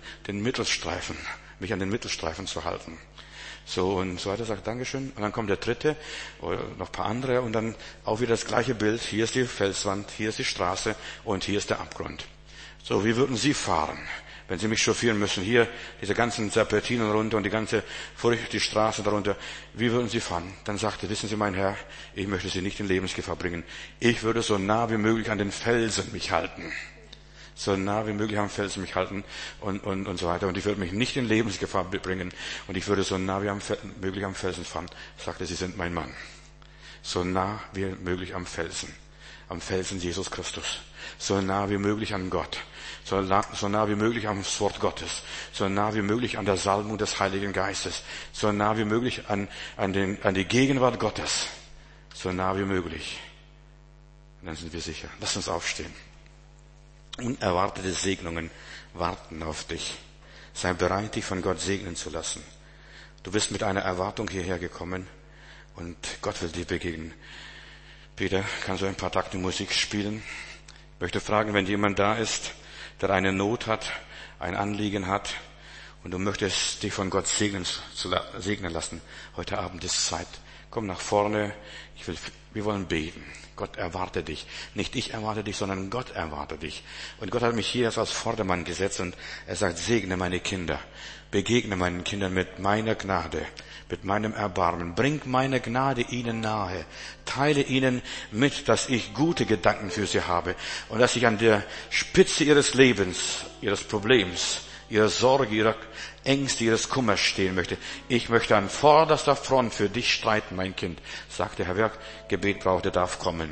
mich an den Mittelstreifen zu halten. So und so weiter, sagt Dankeschön. Und dann kommt der Dritte, oder noch ein paar andere, und dann auch wieder das gleiche Bild. Hier ist die Felswand, hier ist die Straße und hier ist der Abgrund. So, wie würden Sie fahren, wenn Sie mich chauffieren müssen? Hier, diese ganzen Serpentinen runter und die Straße darunter. Wie würden Sie fahren? Dann sagte, wissen Sie, mein Herr, ich möchte Sie nicht in Lebensgefahr bringen. Ich würde so nah wie möglich an den Felsen mich halten. So nah wie möglich am Felsen mich halten und so weiter. Und ich würde mich nicht in Lebensgefahr bringen. Und ich würde so nah wie möglich am Felsen fahren. Sagte, Sie sind mein Mann. So nah wie möglich am Felsen Jesus Christus. So nah wie möglich an Gott. So nah wie möglich am Wort Gottes. So nah wie möglich an der Salbung des Heiligen Geistes. So nah wie möglich an die Gegenwart Gottes. So nah wie möglich. Und dann sind wir sicher. Lass uns aufstehen. Unerwartete Segnungen warten auf dich. Sei bereit, dich von Gott segnen zu lassen. Du bist mit einer Erwartung hierher gekommen und Gott will dir begegnen. Peter, kannst du ein paar Takte Musik spielen? Ich möchte fragen, wenn jemand da ist, der eine Not hat, ein Anliegen hat und du möchtest dich von Gott segnen lassen. Heute Abend ist Zeit. Komm nach vorne. Wir wollen beten. Gott erwartet dich. Nicht ich erwarte dich, sondern Gott erwartet dich. Und Gott hat mich hier als Vordermann gesetzt und er sagt, segne meine Kinder. Begegne meinen Kindern mit meiner Gnade, mit meinem Erbarmen. Bring meine Gnade ihnen nahe. Teile ihnen mit, dass ich gute Gedanken für sie habe und dass ich an der Spitze ihres Lebens, ihres Problems, ihrer Sorge, ihrer Ängste, ihres Kummers stehen möchte. Ich möchte an vorderster Front für dich streiten, mein Kind. Sagt der Herr, wer Gebet braucht, der darf kommen.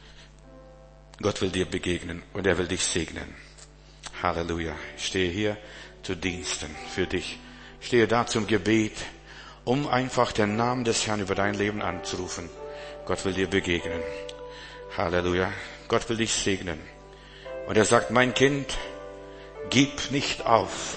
Gott will dir begegnen und er will dich segnen. Halleluja. Ich stehe hier zu Diensten für dich. stehe da zum Gebet, um einfach den Namen des Herrn über dein Leben anzurufen. Gott will dir begegnen. Halleluja. Gott will dich segnen. Und er sagt, mein Kind, gib nicht auf.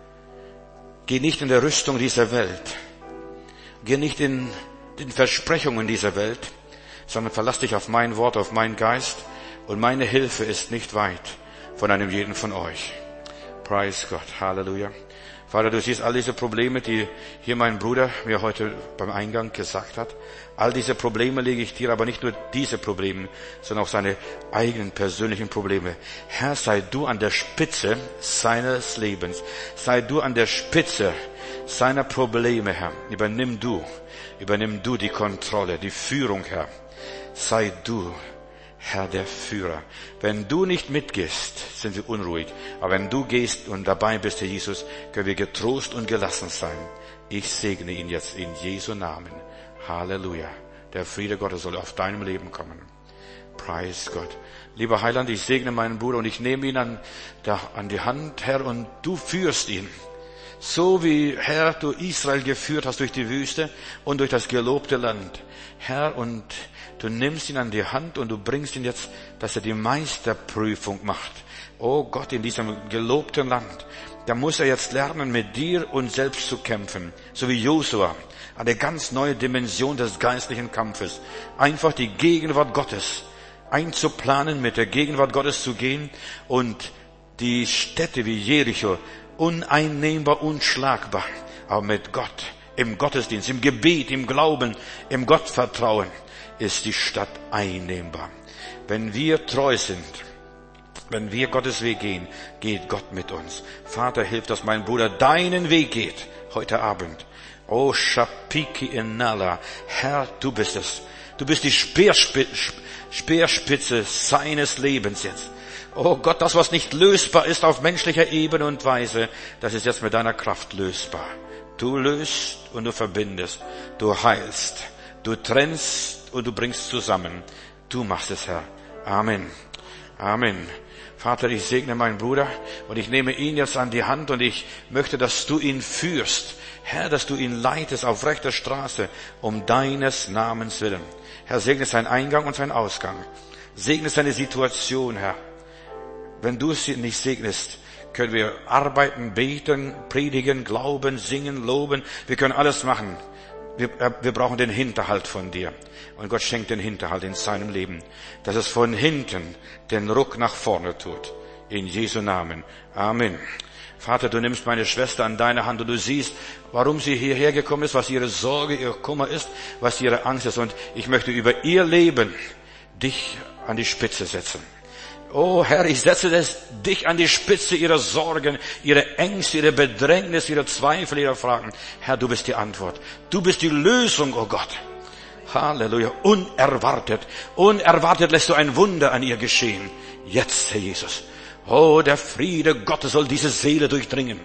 Geh nicht in der Rüstung dieser Welt. Geh nicht in den Versprechungen dieser Welt, sondern verlass dich auf mein Wort, auf meinen Geist. Und meine Hilfe ist nicht weit von einem jeden von euch. Preis Gott. Halleluja. Vater, du siehst all diese Probleme, die hier mein Bruder mir heute beim Eingang gesagt hat. All diese Probleme lege ich dir, aber nicht nur diese Probleme, sondern auch seine eigenen persönlichen Probleme. Herr, sei du an der Spitze seines Lebens. Sei du an der Spitze seiner Probleme, Herr. Übernimm du die Kontrolle, die Führung, Herr. Sei du, Herr, der Führer. Wenn du nicht mitgehst, sind wir unruhig. Aber wenn du gehst und dabei bist, Herr Jesus, können wir getrost und gelassen sein. Ich segne ihn jetzt in Jesu Namen. Halleluja. Der Friede Gottes soll auf deinem Leben kommen. Preis Gott. Lieber Heiland, ich segne meinen Bruder und ich nehme ihn an die Hand, Herr, und du führst ihn. So wie, Herr, du Israel geführt hast durch die Wüste und durch das gelobte Land. Herr, und du nimmst ihn an die Hand und du bringst ihn jetzt, dass er die Meisterprüfung macht. Oh Gott, in diesem gelobten Land. Da muss er jetzt lernen, mit dir und selbst zu kämpfen. So wie Josua. Eine ganz neue Dimension des geistlichen Kampfes. Einfach die Gegenwart Gottes einzuplanen, mit der Gegenwart Gottes zu gehen und die Städte wie Jericho uneinnehmbar, unschlagbar. Aber mit Gott, im Gottesdienst, im Gebet, im Glauben, im Gottvertrauen ist die Stadt einnehmbar. Wenn wir treu sind, wenn wir Gottes Weg gehen, geht Gott mit uns. Vater, hilf, dass mein Bruder deinen Weg geht heute Abend. Oh, Shapiki Inala. Herr, du bist es. Du bist die Speerspitze seines Lebens jetzt. Oh Gott, das, was nicht lösbar ist auf menschlicher Ebene und Weise, das ist jetzt mit deiner Kraft lösbar. Du löst und du verbindest. Du heilst. Du trennst und du bringst zusammen. Du machst es, Herr. Amen. Amen. Vater, ich segne meinen Bruder und ich nehme ihn jetzt an die Hand und ich möchte, dass du ihn führst. Herr, dass du ihn leitest auf rechter Straße, um deines Namens willen. Herr, segne seinen Eingang und seinen Ausgang. Segne seine Situation, Herr. Wenn du sie nicht segnest, können wir arbeiten, beten, predigen, glauben, singen, loben. Wir können alles machen. Wir brauchen den Hinterhalt von dir. Und Gott schenkt den Hinterhalt in seinem Leben, dass es von hinten den Ruck nach vorne tut. In Jesu Namen. Amen. Vater, du nimmst meine Schwester an deine Hand und du siehst, warum sie hierher gekommen ist, was ihre Sorge, ihr Kummer ist, was ihre Angst ist. Und ich möchte über ihr Leben dich an die Spitze setzen. Oh Herr, ich setze dich an die Spitze ihrer Sorgen, ihrer Ängste, ihrer Bedrängnis, ihrer Zweifel, ihrer Fragen. Herr, du bist die Antwort. Du bist die Lösung, oh Gott. Halleluja. Unerwartet lässt du ein Wunder an ihr geschehen. Jetzt, Herr Jesus. Oh, der Friede Gottes soll diese Seele durchdringen.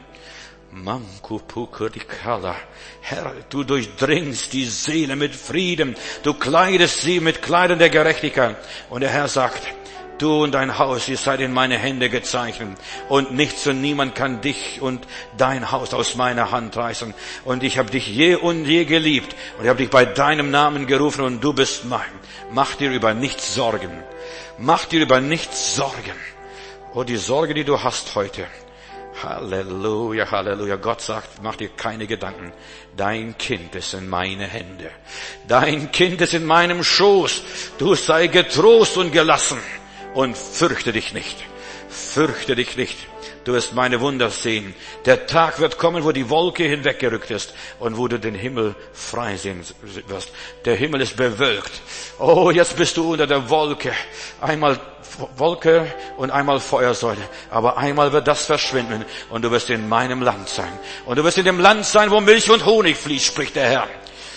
Herr, du durchdringst die Seele mit Frieden. Du kleidest sie mit Kleidern der Gerechtigkeit. Und der Herr sagt, du und dein Haus, ihr seid in meine Hände gezeichnet. Und nichts und niemand kann dich und dein Haus aus meiner Hand reißen. Und ich habe dich je und je geliebt. Und ich habe dich bei deinem Namen gerufen und du bist mein. Mach dir über nichts Sorgen. Mach dir über nichts Sorgen. Oh, die Sorge, die du hast heute. Halleluja, Halleluja. Gott sagt, mach dir keine Gedanken. Dein Kind ist in meine Hände. Dein Kind ist in meinem Schoß. Du sei getrost und gelassen. Und fürchte dich nicht. Fürchte dich nicht. Du wirst meine Wunder sehen. Der Tag wird kommen, wo die Wolke hinweggerückt ist und wo du den Himmel frei sehen wirst. Der Himmel ist bewölkt. Oh, jetzt bist du unter der Wolke. Einmal Wolke und einmal Feuersäule. Aber einmal wird das verschwinden und du wirst in meinem Land sein. Und du wirst in dem Land sein, wo Milch und Honig fließt, spricht der Herr.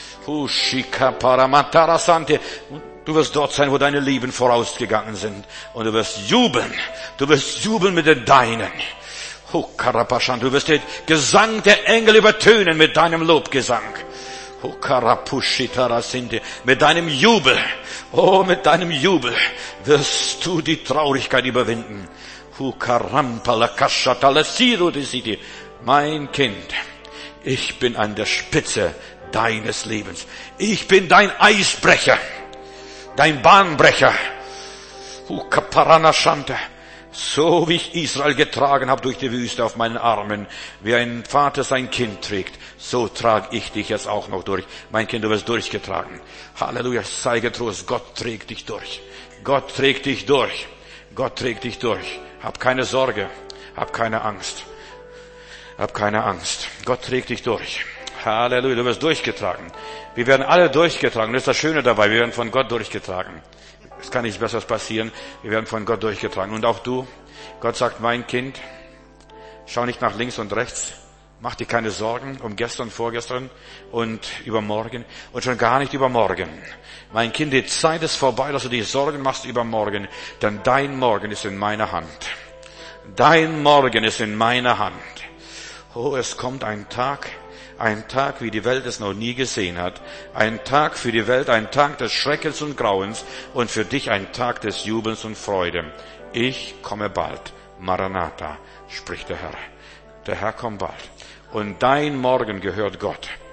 Du wirst dort sein, wo deine Lieben vorausgegangen sind. Und du wirst jubeln. Du wirst jubeln mit den Deinen. Du wirst den Gesang der Engel übertönen mit deinem Lobgesang. Mit deinem Jubel. Oh, mit deinem Jubel wirst du die Traurigkeit überwinden. Mein Kind, Ich bin an der Spitze deines Lebens. Ich bin dein Eisbrecher, dein Bahnbrecher. So wie ich Israel getragen habe durch die Wüste auf meinen Armen, wie ein Vater sein Kind trägt, so trage ich dich jetzt auch noch durch. Mein Kind, du wirst durchgetragen. Halleluja, sei getrost, Gott trägt dich durch. Gott trägt dich durch. Gott trägt dich durch. Hab keine Sorge, hab keine Angst. Hab keine Angst. Gott trägt dich durch. Halleluja, du wirst durchgetragen. Wir werden alle durchgetragen. Das ist das Schöne dabei, wir werden von Gott durchgetragen. Es kann nichts Besseres passieren. Wir werden von Gott durchgetragen. Und auch du, Gott sagt, mein Kind, schau nicht nach links und rechts. Mach dir keine Sorgen um gestern, vorgestern und übermorgen und schon gar nicht übermorgen. Mein Kind, die Zeit ist vorbei, dass du dir Sorgen machst über morgen, denn dein Morgen ist in meiner Hand. Dein Morgen ist in meiner Hand. Oh, es kommt ein Tag, wie die Welt es noch nie gesehen hat. Ein Tag für die Welt, ein Tag des Schreckens und Grauens und für dich ein Tag des Jubels und Freude. Ich komme bald. Maranatha, spricht der Herr. Der Herr kommt bald. Und dein Morgen gehört Gott.